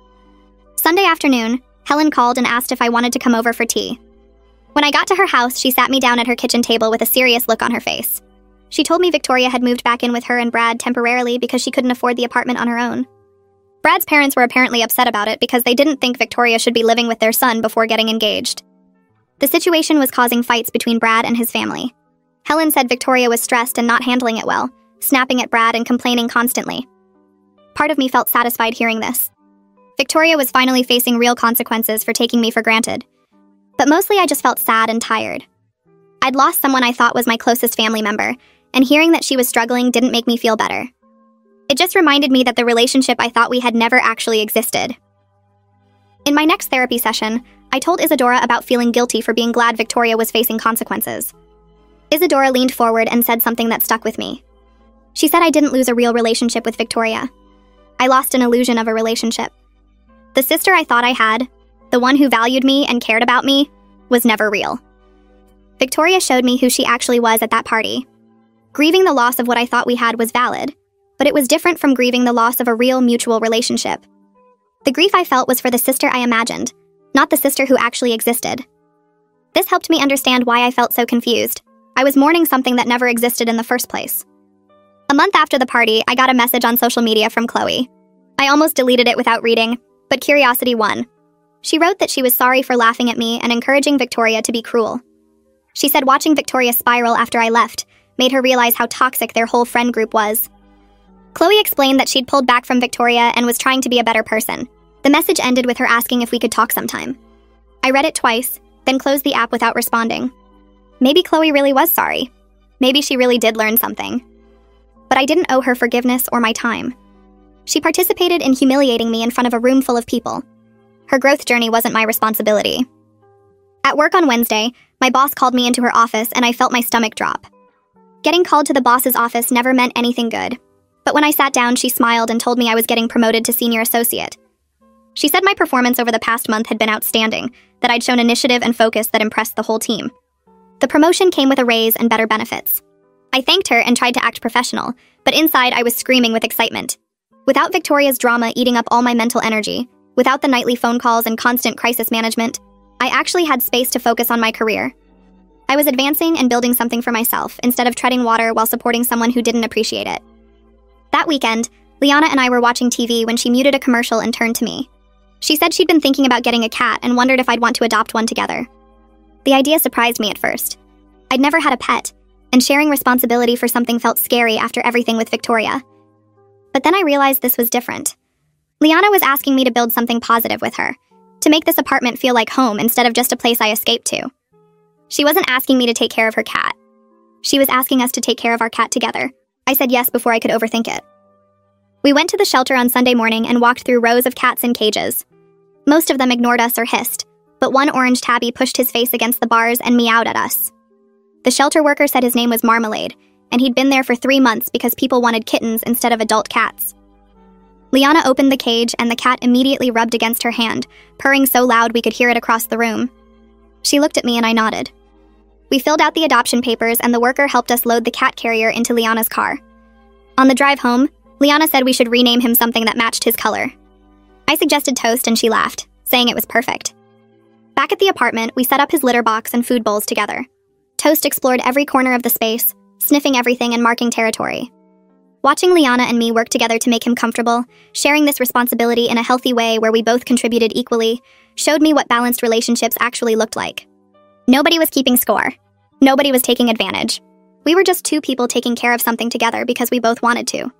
Sunday afternoon, Helen called and asked if I wanted to come over for tea. When I got to her house, she sat me down at her kitchen table with a serious look on her face. She told me Victoria had moved back in with her and Brad temporarily because she couldn't afford the apartment on her own. Brad's parents were apparently upset about it because they didn't think Victoria should be living with their son before getting engaged. The situation was causing fights between Brad and his family. Helen said Victoria was stressed and not handling it well, snapping at Brad and complaining constantly. Part of me felt satisfied hearing this. Victoria was finally facing real consequences for taking me for granted. But mostly I just felt sad and tired. I'd lost someone I thought was my closest family member, and hearing that she was struggling didn't make me feel better. It just reminded me that the relationship I thought we had never actually existed. In my next therapy session, I told Isadora about feeling guilty for being glad Victoria was facing consequences. Isadora leaned forward and said something that stuck with me. She said I didn't lose a real relationship with Victoria. I lost an illusion of a relationship. The sister I thought I had, the one who valued me and cared about me, was never real. Victoria showed me who she actually was at that party. Grieving the loss of what I thought we had was valid, but it was different from grieving the loss of a real mutual relationship. The grief I felt was for the sister I imagined, not the sister who actually existed. This helped me understand why I felt so confused. I was mourning something that never existed in the first place. A month after the party, I got a message on social media from Chloe. I almost deleted it without reading, but curiosity won. She wrote that she was sorry for laughing at me and encouraging Victoria to be cruel. She said watching Victoria spiral after I left made her realize how toxic their whole friend group was. Chloe explained that she'd pulled back from Victoria and was trying to be a better person. The message ended with her asking if we could talk sometime. I read it twice, then closed the app without responding. Maybe Chloe really was sorry. Maybe she really did learn something. But I didn't owe her forgiveness or my time. She participated in humiliating me in front of a room full of people. Her growth journey wasn't my responsibility. At work on Wednesday, my boss called me into her office and I felt my stomach drop. Getting called to the boss's office never meant anything good. But when I sat down, she smiled and told me I was getting promoted to senior associate. She said my performance over the past month had been outstanding, that I'd shown initiative and focus that impressed the whole team. The promotion came with a raise and better benefits. I thanked her and tried to act professional, but inside I was screaming with excitement. Without Victoria's drama eating up all my mental energy, without the nightly phone calls and constant crisis management, I actually had space to focus on my career. I was advancing and building something for myself instead of treading water while supporting someone who didn't appreciate it. That weekend, Liana and I were watching T V when she muted a commercial and turned to me. She said she'd been thinking about getting a cat and wondered if I'd want to adopt one together. The idea surprised me at first. I'd never had a pet, and sharing responsibility for something felt scary after everything with Victoria. But then I realized this was different. Liana was asking me to build something positive with her, to make this apartment feel like home instead of just a place I escaped to. She wasn't asking me to take care of her cat. She was asking us to take care of our cat together. I said yes before I could overthink it. We went to the shelter on Sunday morning and walked through rows of cats in cages. Most of them ignored us or hissed, but one orange tabby pushed his face against the bars and meowed at us. The shelter worker said his name was Marmalade, and he'd been there for three months because people wanted kittens instead of adult cats. Liana opened the cage and the cat immediately rubbed against her hand, purring so loud we could hear it across the room. She looked at me and I nodded. We filled out the adoption papers and the worker helped us load the cat carrier into Liana's car. On the drive home, Liana said we should rename him something that matched his color. I suggested Toast and she laughed, saying it was perfect. Back at the apartment, we set up his litter box and food bowls together. Toast explored every corner of the space, sniffing everything and marking territory. Watching Liana and me work together to make him comfortable, sharing this responsibility in a healthy way where we both contributed equally, showed me what balanced relationships actually looked like. Nobody was keeping score. Nobody was taking advantage. We were just two people taking care of something together because we both wanted to.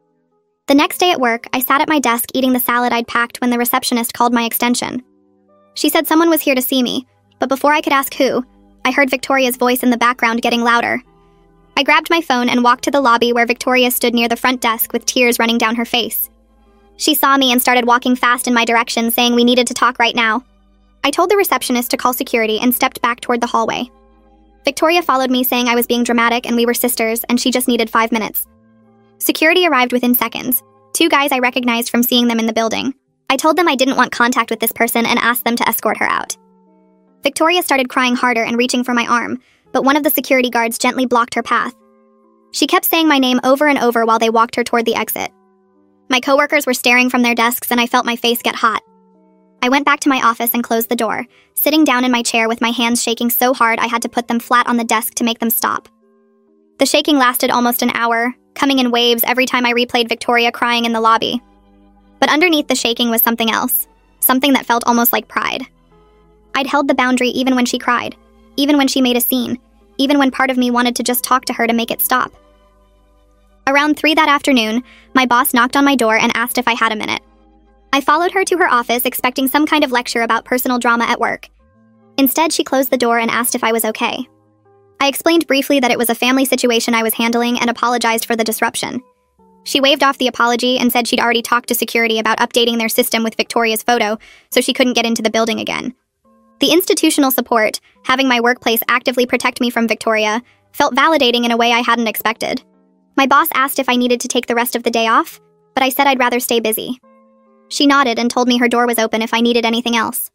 The next day at work, I sat at my desk eating the salad I'd packed when the receptionist called my extension. She said someone was here to see me, but before I could ask who, I heard Victoria's voice in the background getting louder. I grabbed my phone and walked to the lobby where Victoria stood near the front desk with tears running down her face. She saw me and started walking fast in my direction, saying we needed to talk right now. I told the receptionist to call security and stepped back toward the hallway. Victoria followed me, saying I was being dramatic and we were sisters and she just needed five minutes. Security arrived within seconds, two guys I recognized from seeing them in the building. I told them I didn't want contact with this person and asked them to escort her out. Victoria started crying harder and reaching for my arm, but one of the security guards gently blocked her path. She kept saying my name over and over while they walked her toward the exit. My coworkers were staring from their desks and I felt my face get hot. I went back to my office and closed the door, sitting down in my chair with my hands shaking so hard I had to put them flat on the desk to make them stop. The shaking lasted almost an hour, coming in waves every time I replayed Victoria crying in the lobby. But underneath the shaking was something else, something that felt almost like pride. I'd held the boundary even when she cried, even when she made a scene, even when part of me wanted to just talk to her to make it stop. Around three that afternoon, my boss knocked on my door and asked if I had a minute. I followed her to her office expecting some kind of lecture about personal drama at work. Instead, she closed the door and asked if I was okay. I explained briefly that it was a family situation I was handling and apologized for the disruption. She waved off the apology and said she'd already talked to security about updating their system with Victoria's photo, so she couldn't get into the building again. The institutional support, having my workplace actively protect me from Victoria, felt validating in a way I hadn't expected. My boss asked if I needed to take the rest of the day off, but I said I'd rather stay busy. She nodded and told me her door was open if I needed anything else.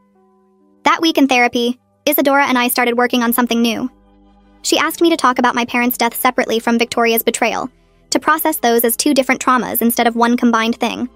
That week in therapy, Isadora and I started working on something new. She asked me to talk about my parents' death separately from Victoria's betrayal, to process those as two different traumas instead of one combined thing.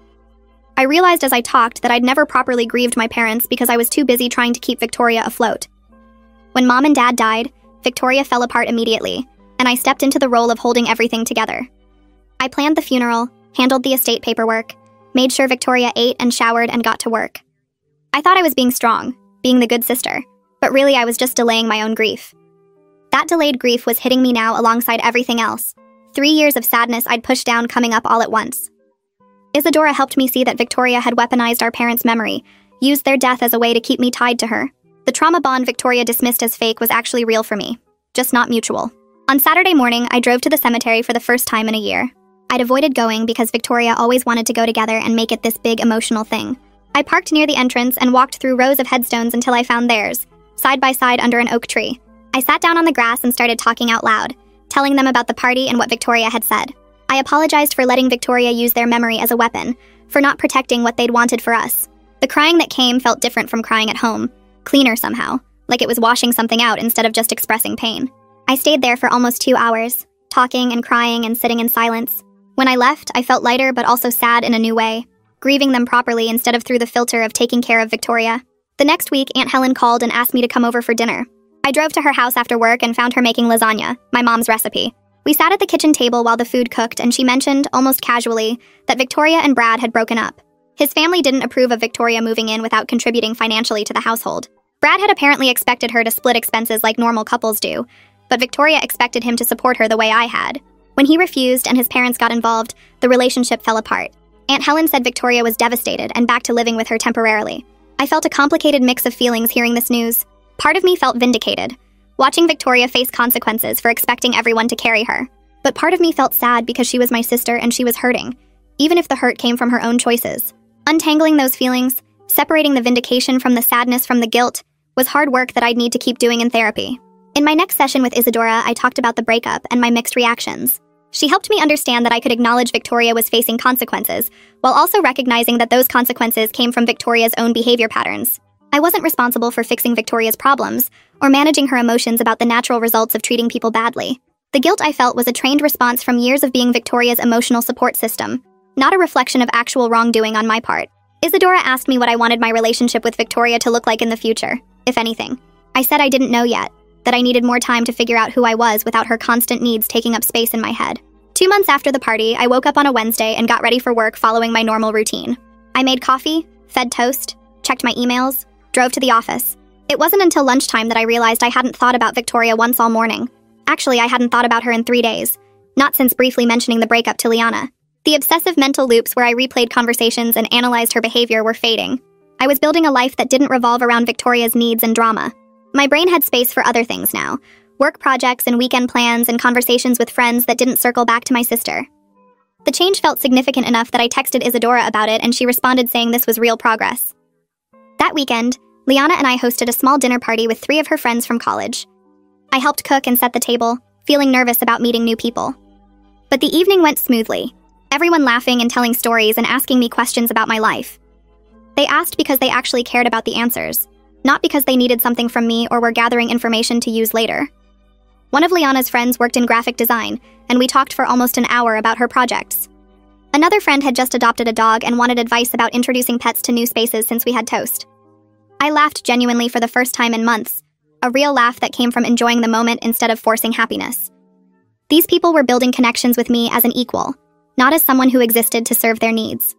I realized as I talked that I'd never properly grieved my parents because I was too busy trying to keep Victoria afloat. When Mom and Dad died, Victoria fell apart immediately, and I stepped into the role of holding everything together. I planned the funeral, handled the estate paperwork, made sure Victoria ate and showered and got to work. I thought I was being strong, being the good sister, but really I was just delaying my own grief. That delayed grief was hitting me now alongside everything else. Three years of sadness I'd pushed down coming up all at once. Isadora helped me see that Victoria had weaponized our parents' memory, used their death as a way to keep me tied to her. The trauma bond Victoria dismissed as fake was actually real for me, just not mutual. On Saturday morning, I drove to the cemetery for the first time in a year. I'd avoided going because Victoria always wanted to go together and make it this big emotional thing. I parked near the entrance and walked through rows of headstones until I found theirs, side by side under an oak tree. I sat down on the grass and started talking out loud, telling them about the party and what Victoria had said. I apologized for letting Victoria use their memory as a weapon, for not protecting what they'd wanted for us. The crying that came felt different from crying at home, cleaner somehow, like it was washing something out instead of just expressing pain. I stayed there for almost two hours, talking and crying and sitting in silence. When I left, I felt lighter but also sad in a new way, grieving them properly instead of through the filter of taking care of Victoria. The next week, Aunt Helen called and asked me to come over for dinner. I drove to her house after work and found her making lasagna, my mom's recipe. We sat at the kitchen table while the food cooked, and she mentioned, almost casually, that Victoria and Brad had broken up. His family didn't approve of Victoria moving in without contributing financially to the household. Brad had apparently expected her to split expenses like normal couples do, but Victoria expected him to support her the way I had. When he refused and his parents got involved, the relationship fell apart. Aunt Helen said Victoria was devastated and back to living with her temporarily. I felt a complicated mix of feelings hearing this news. Part of me felt vindicated, watching Victoria face consequences for expecting everyone to carry her. But part of me felt sad because she was my sister and she was hurting, even if the hurt came from her own choices. Untangling those feelings, separating the vindication from the sadness from the guilt, was hard work that I'd need to keep doing in therapy. In my next session with Isadora, I talked about the breakup and my mixed reactions. She helped me understand that I could acknowledge Victoria was facing consequences, while also recognizing that those consequences came from Victoria's own behavior patterns. I wasn't responsible for fixing Victoria's problems, or managing her emotions about the natural results of treating people badly. The guilt I felt was a trained response from years of being Victoria's emotional support system, not a reflection of actual wrongdoing on my part. Isadora asked me what I wanted my relationship with Victoria to look like in the future, if anything. I said I didn't know yet, that I needed more time to figure out who I was without her constant needs taking up space in my head. Two months after the party, I woke up on a Wednesday and got ready for work following my normal routine. I made coffee, fed toast, checked my emails, drove to the office. It wasn't until lunchtime that I realized I hadn't thought about Victoria once all morning. Actually, I hadn't thought about her in three days, not since briefly mentioning the breakup to Liana. The obsessive mental loops where I replayed conversations and analyzed her behavior were fading. I was building a life that didn't revolve around Victoria's needs and drama. My brain had space for other things now, work projects and weekend plans and conversations with friends that didn't circle back to my sister. The change felt significant enough that I texted Isadora about it and she responded saying this was real progress. That weekend, Liana and I hosted a small dinner party with three of her friends from college. I helped cook and set the table, feeling nervous about meeting new people. But the evening went smoothly, everyone laughing and telling stories and asking me questions about my life. They asked because they actually cared about the answers, not because they needed something from me or were gathering information to use later. One of Liana's friends worked in graphic design, and we talked for almost an hour about her projects. Another friend had just adopted a dog and wanted advice about introducing pets to new spaces since we had toast. I laughed genuinely for the first time in months, a real laugh that came from enjoying the moment instead of forcing happiness. These people were building connections with me as an equal, not as someone who existed to serve their needs.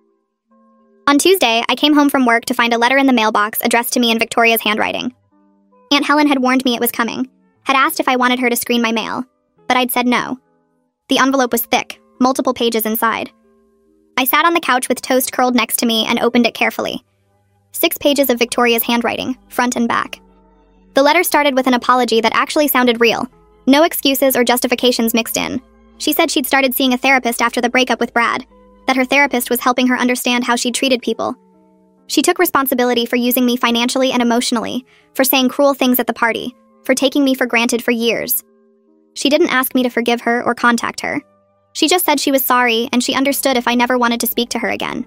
On Tuesday, I came home from work to find a letter in the mailbox addressed to me in Victoria's handwriting. Aunt Helen had warned me it was coming, had asked if I wanted her to screen my mail, but I'd said no. The envelope was thick, multiple pages inside. I sat on the couch with toast curled next to me and opened it carefully. Six pages of Victoria's handwriting, front and back. The letter started with an apology that actually sounded real. No excuses or justifications mixed in. She said she'd started seeing a therapist after the breakup with Brad, that her therapist was helping her understand how she'd treated people. She took responsibility for using me financially and emotionally, for saying cruel things at the party, for taking me for granted for years. She didn't ask me to forgive her or contact her. She just said she was sorry and she understood if I never wanted to speak to her again.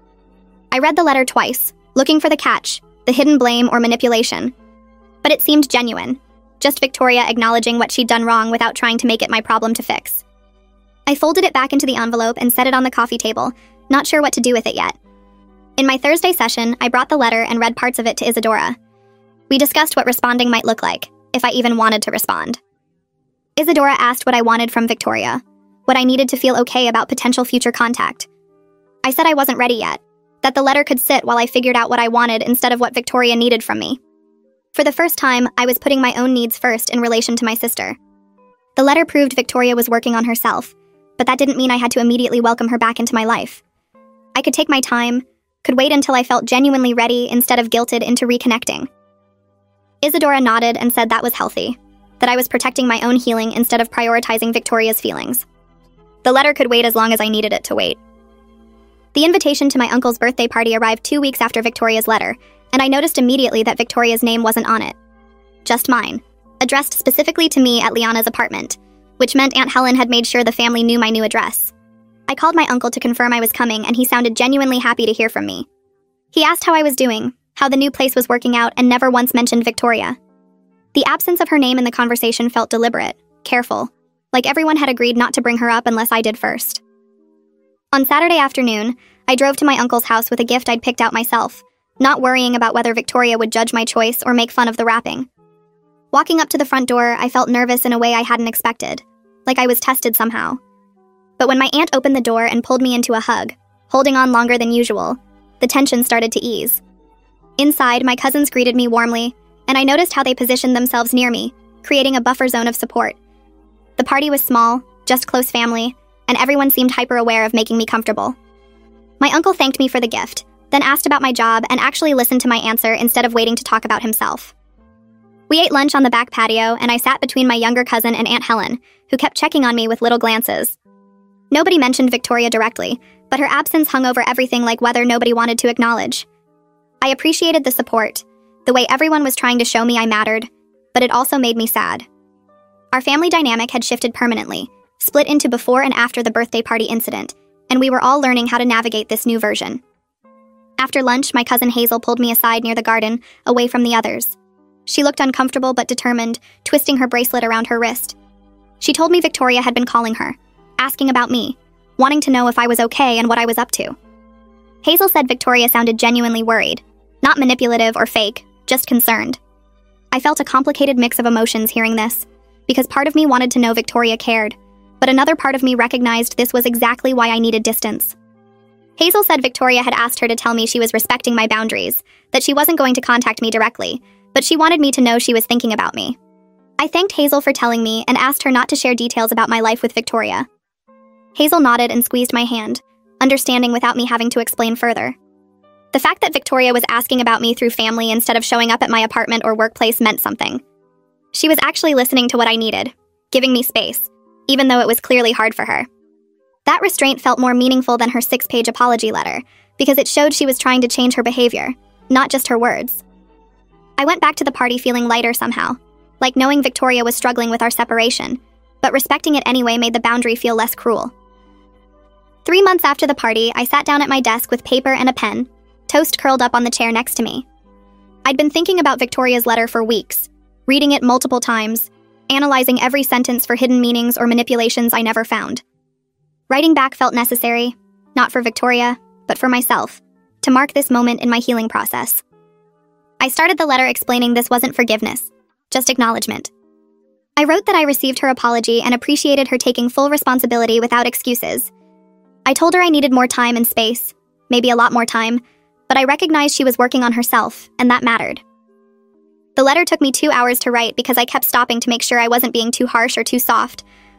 I read the letter twice, looking for the catch, the hidden blame or manipulation. But it seemed genuine, just Victoria acknowledging what she'd done wrong without trying to make it my problem to fix. I folded it back into the envelope and set it on the coffee table, not sure what to do with it yet. In my Thursday session, I brought the letter and read parts of it to Isadora. We discussed what responding might look like, if I even wanted to respond. Isadora asked what I wanted from Victoria, what I needed to feel okay about potential future contact. I said I wasn't ready yet, that the letter could sit while I figured out what I wanted instead of what Victoria needed from me. For the first time, I was putting my own needs first in relation to my sister. The letter proved Victoria was working on herself, but that didn't mean I had to immediately welcome her back into my life. I could take my time, could wait until I felt genuinely ready instead of guilted into reconnecting. Isadora nodded and said that was healthy, that I was protecting my own healing instead of prioritizing Victoria's feelings. The letter could wait as long as I needed it to wait. The invitation to my uncle's birthday party arrived two weeks after Victoria's letter, and I noticed immediately that Victoria's name wasn't on it. Just mine, addressed specifically to me at Liana's apartment, which meant Aunt Helen had made sure the family knew my new address. I called my uncle to confirm I was coming, and he sounded genuinely happy to hear from me. He asked how I was doing, how the new place was working out, and never once mentioned Victoria. The absence of her name in the conversation felt deliberate, careful, like everyone had agreed not to bring her up unless I did first. On Saturday afternoon, I drove to my uncle's house with a gift I'd picked out myself, not worrying about whether Victoria would judge my choice or make fun of the wrapping. Walking up to the front door, I felt nervous in a way I hadn't expected, like I was tested somehow. But when my aunt opened the door and pulled me into a hug, holding on longer than usual, the tension started to ease. Inside, my cousins greeted me warmly, and I noticed how they positioned themselves near me, creating a buffer zone of support. The party was small, just close family, and everyone seemed hyper-aware of making me comfortable. My uncle thanked me for the gift, then asked about my job and actually listened to my answer instead of waiting to talk about himself. We ate lunch on the back patio, and I sat between my younger cousin and Aunt Helen, who kept checking on me with little glances. Nobody mentioned Victoria directly, but her absence hung over everything like weather nobody wanted to acknowledge. I appreciated the support, the way everyone was trying to show me I mattered, but it also made me sad. Our family dynamic had shifted permanently, split into before and after the birthday party incident, and we were all learning how to navigate this new version. After lunch, my cousin Hazel pulled me aside near the garden, away from the others. She looked uncomfortable but determined, twisting her bracelet around her wrist. She told me Victoria had been calling her, asking about me, wanting to know if I was okay and what I was up to. Hazel said Victoria sounded genuinely worried, not manipulative or fake, just concerned. I felt a complicated mix of emotions hearing this, because part of me wanted to know Victoria cared, but another part of me recognized this was exactly why I needed distance. Hazel said Victoria had asked her to tell me she was respecting my boundaries, that she wasn't going to contact me directly, but she wanted me to know she was thinking about me. I thanked Hazel for telling me and asked her not to share details about my life with Victoria. Hazel nodded and squeezed my hand, understanding without me having to explain further. The fact that Victoria was asking about me through family instead of showing up at my apartment or workplace meant something. She was actually listening to what I needed, giving me space, even though it was clearly hard for her. That restraint felt more meaningful than her six-page apology letter, because it showed she was trying to change her behavior, not just her words. I went back to the party feeling lighter somehow, like knowing Victoria was struggling with our separation, but respecting it anyway made the boundary feel less cruel. Three months after the party, I sat down at my desk with paper and a pen, toast curled up on the chair next to me. I'd been thinking about Victoria's letter for weeks, reading it multiple times, analyzing every sentence for hidden meanings or manipulations I never found. Writing back felt necessary, not for Victoria, but for myself, to mark this moment in my healing process. I started the letter explaining this wasn't forgiveness, just acknowledgement. I wrote that I received her apology and appreciated her taking full responsibility without excuses. I told her I needed more time and space, maybe a lot more time, but I recognized she was working on herself, and that mattered. The letter took me two hours to write because I kept stopping to make sure I wasn't being too harsh or too soft,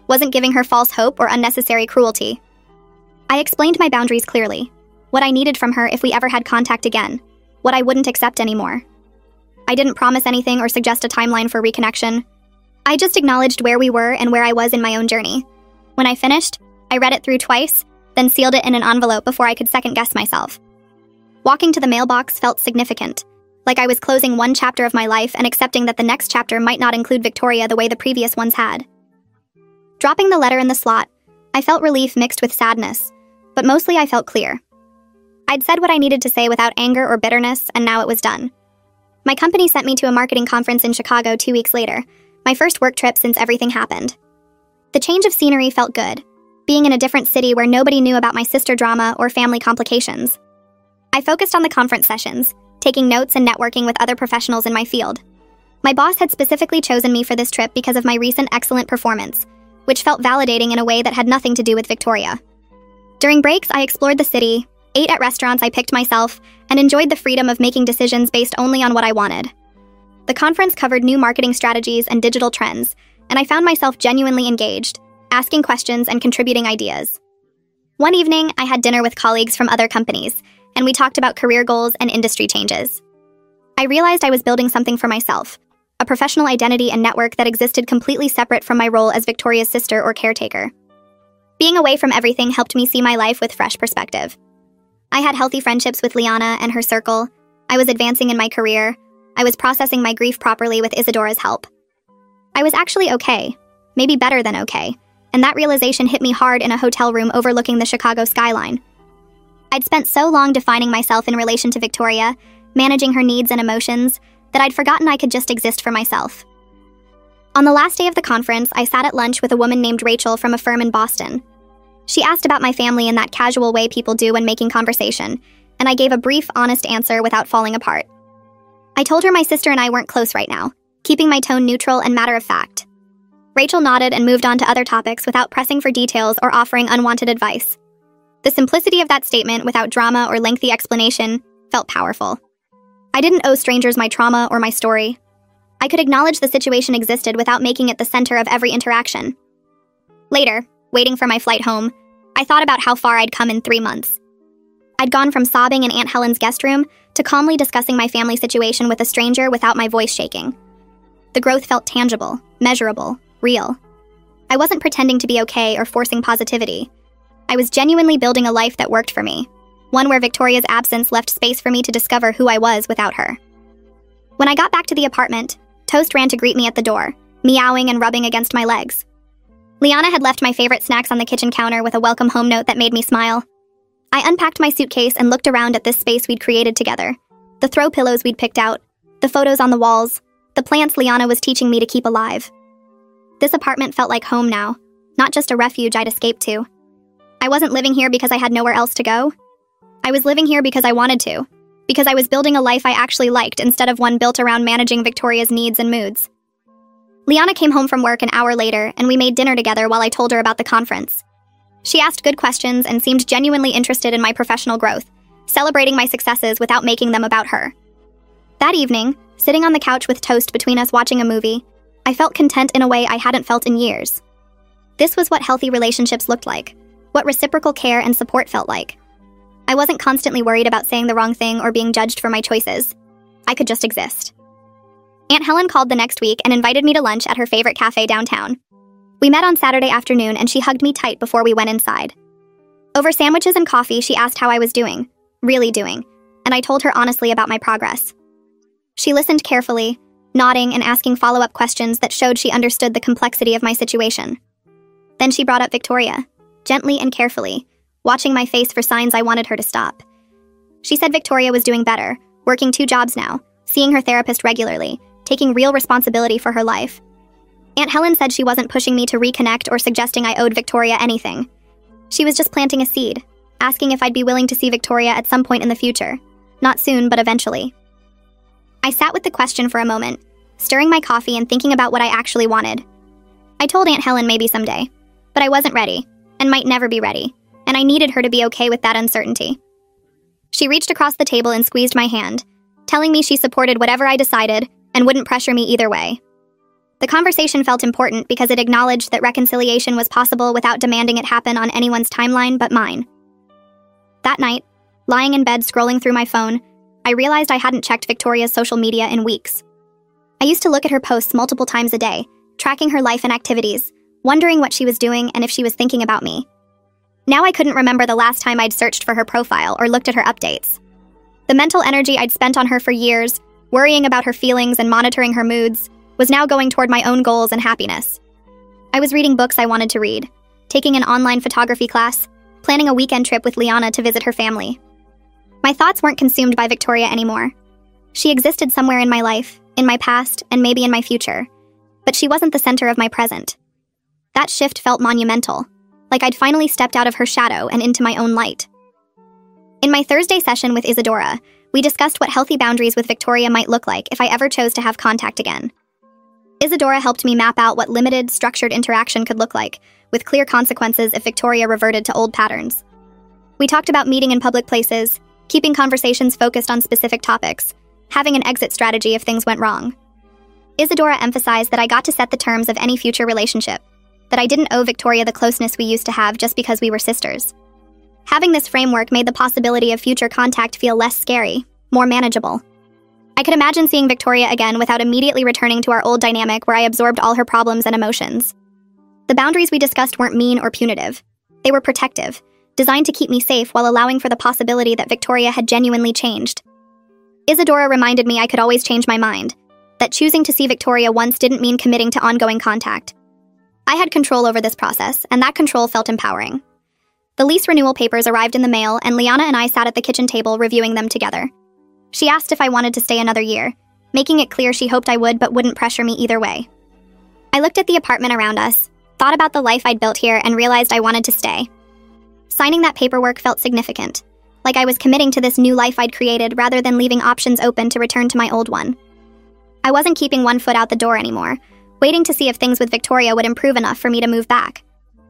wasn't giving her false hope or unnecessary cruelty. I explained my boundaries clearly, what I needed from her if we ever had contact again, what I wouldn't accept anymore. I didn't promise anything or suggest a timeline for reconnection. I just acknowledged where we were and where I was in my own journey. When I finished, I read it through twice, then sealed it in an envelope before I could second-guess myself. Walking to the mailbox felt significant, like I was closing one chapter of my life and accepting that the next chapter might not include Victoria the way the previous ones had. Dropping the letter in the slot, I felt relief mixed with sadness, but mostly I felt clear. I'd said what I needed to say without anger or bitterness, and now it was done. My company sent me to a marketing conference in Chicago two weeks later, my first work trip since everything happened. The change of scenery felt good, being in a different city where nobody knew about my sister drama or family complications. I focused on the conference sessions, taking notes and networking with other professionals in my field. My boss had specifically chosen me for this trip because of my recent excellent performance, which felt validating in a way that had nothing to do with Victoria. During breaks, I explored the city, ate at restaurants I picked myself, and enjoyed the freedom of making decisions based only on what I wanted. The conference covered new marketing strategies and digital trends, and I found myself genuinely engaged, asking questions and contributing ideas. One evening, I had dinner with colleagues from other companies, and we talked about career goals and industry changes. I realized I was building something for myself, a professional identity and network that existed completely separate from my role as Victoria's sister or caretaker. Being away from everything helped me see my life with fresh perspective. I had healthy friendships with Liana and her circle. I was advancing in my career. I was processing my grief properly with Isadora's help. I was actually okay, maybe better than okay, and that realization hit me hard in a hotel room overlooking the Chicago skyline. I'd spent so long defining myself in relation to Victoria, managing her needs and emotions, that I'd forgotten I could just exist for myself. On the last day of the conference, I sat at lunch with a woman named Rachel from a firm in Boston. She asked about my family in that casual way people do when making conversation, and I gave a brief, honest answer without falling apart. I told her my sister and I weren't close right now, keeping my tone neutral and matter-of-fact. Rachel nodded and moved on to other topics without pressing for details or offering unwanted advice. The simplicity of that statement, without drama or lengthy explanation, felt powerful. I didn't owe strangers my trauma or my story. I could acknowledge the situation existed without making it the center of every interaction. Later, waiting for my flight home, I thought about how far I'd come in three months. I'd gone from sobbing in Aunt Helen's guest room to calmly discussing my family situation with a stranger without my voice shaking. The growth felt tangible, measurable, real. I wasn't pretending to be okay or forcing positivity. I was genuinely building a life that worked for me, one where Victoria's absence left space for me to discover who I was without her. When I got back to the apartment, Toast ran to greet me at the door, meowing and rubbing against my legs. Liana had left my favorite snacks on the kitchen counter with a welcome home note that made me smile. I unpacked my suitcase and looked around at this space we'd created together. The throw pillows we'd picked out, the photos on the walls, the plants Liana was teaching me to keep alive. This apartment felt like home now, not just a refuge I'd escaped to. I wasn't living here because I had nowhere else to go. I was living here because I wanted to, because I was building a life I actually liked instead of one built around managing Victoria's needs and moods. Liana came home from work an hour later, and we made dinner together while I told her about the conference. She asked good questions and seemed genuinely interested in my professional growth, celebrating my successes without making them about her. That evening, sitting on the couch with Toast between us watching a movie, I felt content in a way I hadn't felt in years. This was what healthy relationships looked like, what reciprocal care and support felt like. I wasn't constantly worried about saying the wrong thing or being judged for my choices. I could just exist. Aunt Helen called the next week and invited me to lunch at her favorite cafe downtown. We met on Saturday afternoon and she hugged me tight before we went inside. Over sandwiches and coffee, she asked how I was doing, really doing, and I told her honestly about my progress. She listened carefully, nodding and asking follow-up questions that showed she understood the complexity of my situation. Then she brought up Victoria, gently and carefully, watching my face for signs I wanted her to stop. She said Victoria was doing better, working two jobs now, seeing her therapist regularly, taking real responsibility for her life. Aunt Helen said she wasn't pushing me to reconnect or suggesting I owed Victoria anything. She was just planting a seed, asking if I'd be willing to see Victoria at some point in the future. Not soon, but eventually. I sat with the question for a moment, stirring my coffee and thinking about what I actually wanted. I told Aunt Helen maybe someday, but I wasn't ready, and might never be ready, and I needed her to be okay with that uncertainty. She reached across the table and squeezed my hand, telling me she supported whatever I decided and wouldn't pressure me either way. The conversation felt important because it acknowledged that reconciliation was possible without demanding it happen on anyone's timeline but mine. That night, lying in bed scrolling through my phone, I realized I hadn't checked Victoria's social media in weeks. I used to look at her posts multiple times a day, tracking her life and activities, wondering what she was doing and if she was thinking about me. Now I couldn't remember the last time I'd searched for her profile or looked at her updates. The mental energy I'd spent on her for years, worrying about her feelings and monitoring her moods, was now going toward my own goals and happiness. I was reading books I wanted to read, taking an online photography class, planning a weekend trip with Liana to visit her family. My thoughts weren't consumed by Victoria anymore. She existed somewhere in my life, in my past, and maybe in my future, but she wasn't the center of my present. That shift felt monumental, like I'd finally stepped out of her shadow and into my own light. In my Thursday session with Isadora, we discussed what healthy boundaries with Victoria might look like if I ever chose to have contact again. Isadora helped me map out what limited, structured interaction could look like, with clear consequences if Victoria reverted to old patterns. We talked about meeting in public places, keeping conversations focused on specific topics, having an exit strategy if things went wrong. Isadora emphasized that I got to set the terms of any future relationship, that I didn't owe Victoria the closeness we used to have just because we were sisters. Having this framework made the possibility of future contact feel less scary, more manageable. I could imagine seeing Victoria again without immediately returning to our old dynamic where I absorbed all her problems and emotions. The boundaries we discussed weren't mean or punitive. They were protective, designed to keep me safe while allowing for the possibility that Victoria had genuinely changed. Isadora reminded me I could always change my mind, that choosing to see Victoria once didn't mean committing to ongoing contact. I had control over this process, and that control felt empowering. The lease renewal papers arrived in the mail, and Liana and I sat at the kitchen table reviewing them together. She asked if I wanted to stay another year, making it clear she hoped I would but wouldn't pressure me either way. I looked at the apartment around us, thought about the life I'd built here, and realized I wanted to stay. Signing that paperwork felt significant, like I was committing to this new life I'd created rather than leaving options open to return to my old one. I wasn't keeping one foot out the door anymore, waiting to see if things with Victoria would improve enough for me to move back.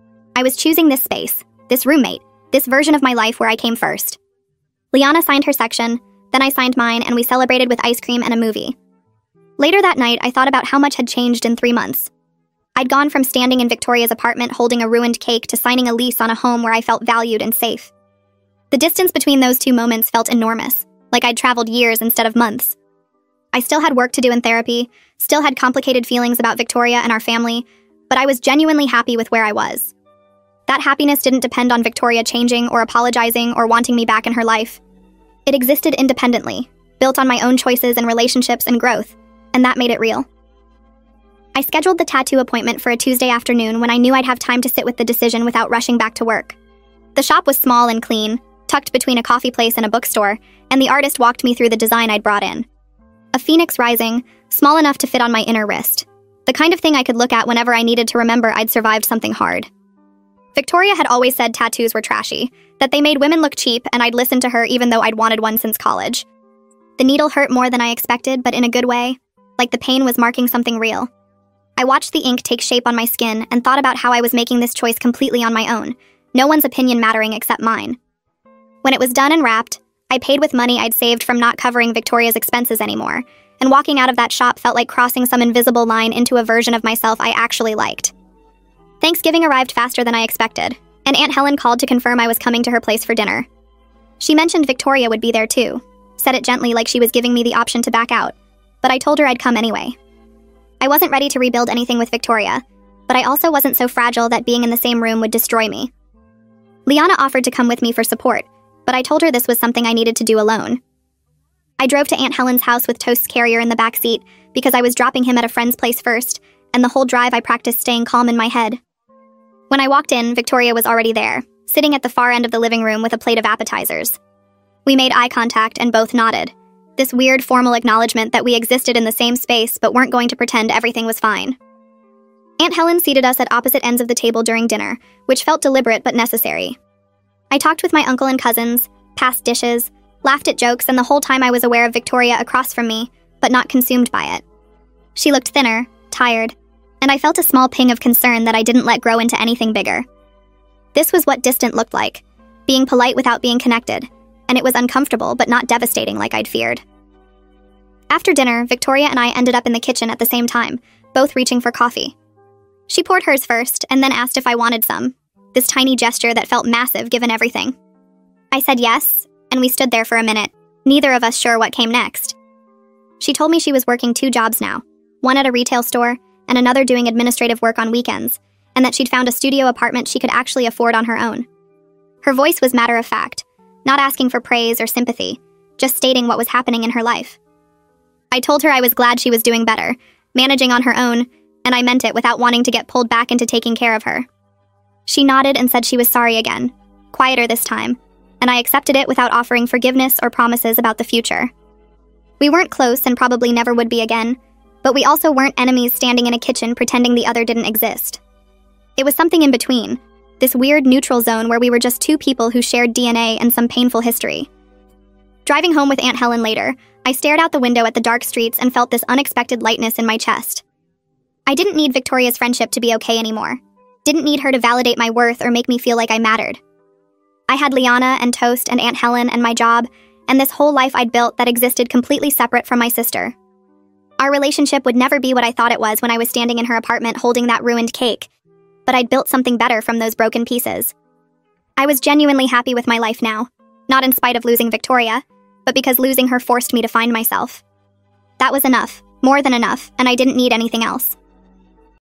I was choosing this space, this roommate, this version of my life where I came first. Liana signed her section, then I signed mine, and we celebrated with ice cream and a movie. Later that night, I thought about how much had changed in three months. I'd gone from standing in Victoria's apartment holding a ruined cake to signing a lease on a home where I felt valued and safe. The distance between those two moments felt enormous, like I'd traveled years instead of months. I still had work to do in therapy, still had complicated feelings about Victoria and our family, but I was genuinely happy with where I was. That happiness didn't depend on Victoria changing or apologizing or wanting me back in her life. It existed independently, built on my own choices and relationships and growth, and that made it real. I scheduled the tattoo appointment for a Tuesday afternoon when I knew I'd have time to sit with the decision without rushing back to work. The shop was small and clean, tucked between a coffee place and a bookstore, and the artist walked me through the design I'd brought in. A phoenix rising, small enough to fit on my inner wrist. The kind of thing I could look at whenever I needed to remember I'd survived something hard. Victoria had always said tattoos were trashy, that they made women look cheap, and I'd listened to her even though I'd wanted one since college. The needle hurt more than I expected, but in a good way, like the pain was marking something real. I watched the ink take shape on my skin and thought about how I was making this choice completely on my own, no one's opinion mattering except mine. When it was done and wrapped, I paid with money I'd saved from not covering Victoria's expenses anymore, and walking out of that shop felt like crossing some invisible line into a version of myself I actually liked. Thanksgiving arrived faster than I expected, and Aunt Helen called to confirm I was coming to her place for dinner. She mentioned Victoria would be there too, said it gently like she was giving me the option to back out, but I told her I'd come anyway. I wasn't ready to rebuild anything with Victoria, but I also wasn't so fragile that being in the same room would destroy me. Liana offered to come with me for support, but I told her this was something I needed to do alone. I drove to Aunt Helen's house with Toast's carrier in the back seat because I was dropping him at a friend's place first, and the whole drive I practiced staying calm in my head. When I walked in, Victoria was already there, sitting at the far end of the living room with a plate of appetizers. We made eye contact and both nodded, this weird formal acknowledgement that we existed in the same space but weren't going to pretend everything was fine. Aunt Helen seated us at opposite ends of the table during dinner, which felt deliberate but necessary. I talked with my uncle and cousins, passed dishes, laughed at jokes, and the whole time I was aware of Victoria across from me, but not consumed by it. She looked thinner, tired, and I felt a small ping of concern that I didn't let grow into anything bigger. This was what distant looked like, being polite without being connected, and it was uncomfortable but not devastating like I'd feared. After dinner, Victoria and I ended up in the kitchen at the same time, both reaching for coffee. She poured hers first and then asked if I wanted some, this tiny gesture that felt massive given everything. I said yes, and we stood there for a minute, neither of us sure what came next. She told me she was working two jobs now, one at a retail store and another doing administrative work on weekends, and that she'd found a studio apartment she could actually afford on her own. Her voice was matter of fact, not asking for praise or sympathy, just stating what was happening in her life. I told her I was glad she was doing better, managing on her own, and I meant it without wanting to get pulled back into taking care of her. She nodded and said she was sorry again, quieter this time, and I accepted it without offering forgiveness or promises about the future. We weren't close and probably never would be again, but we also weren't enemies standing in a kitchen pretending the other didn't exist. It was something in between, this weird neutral zone where we were just two people who shared D N A and some painful history. Driving home with Aunt Helen later, I stared out the window at the dark streets and felt this unexpected lightness in my chest. I didn't need Victoria's friendship to be okay anymore. Didn't need her to validate my worth or make me feel like I mattered. I had Liana and Toast and Aunt Helen and my job, and this whole life I'd built that existed completely separate from my sister. Our relationship would never be what I thought it was when I was standing in her apartment holding that ruined cake, but I'd built something better from those broken pieces. I was genuinely happy with my life now, not in spite of losing Victoria, but because losing her forced me to find myself. That was enough, more than enough, and I didn't need anything else.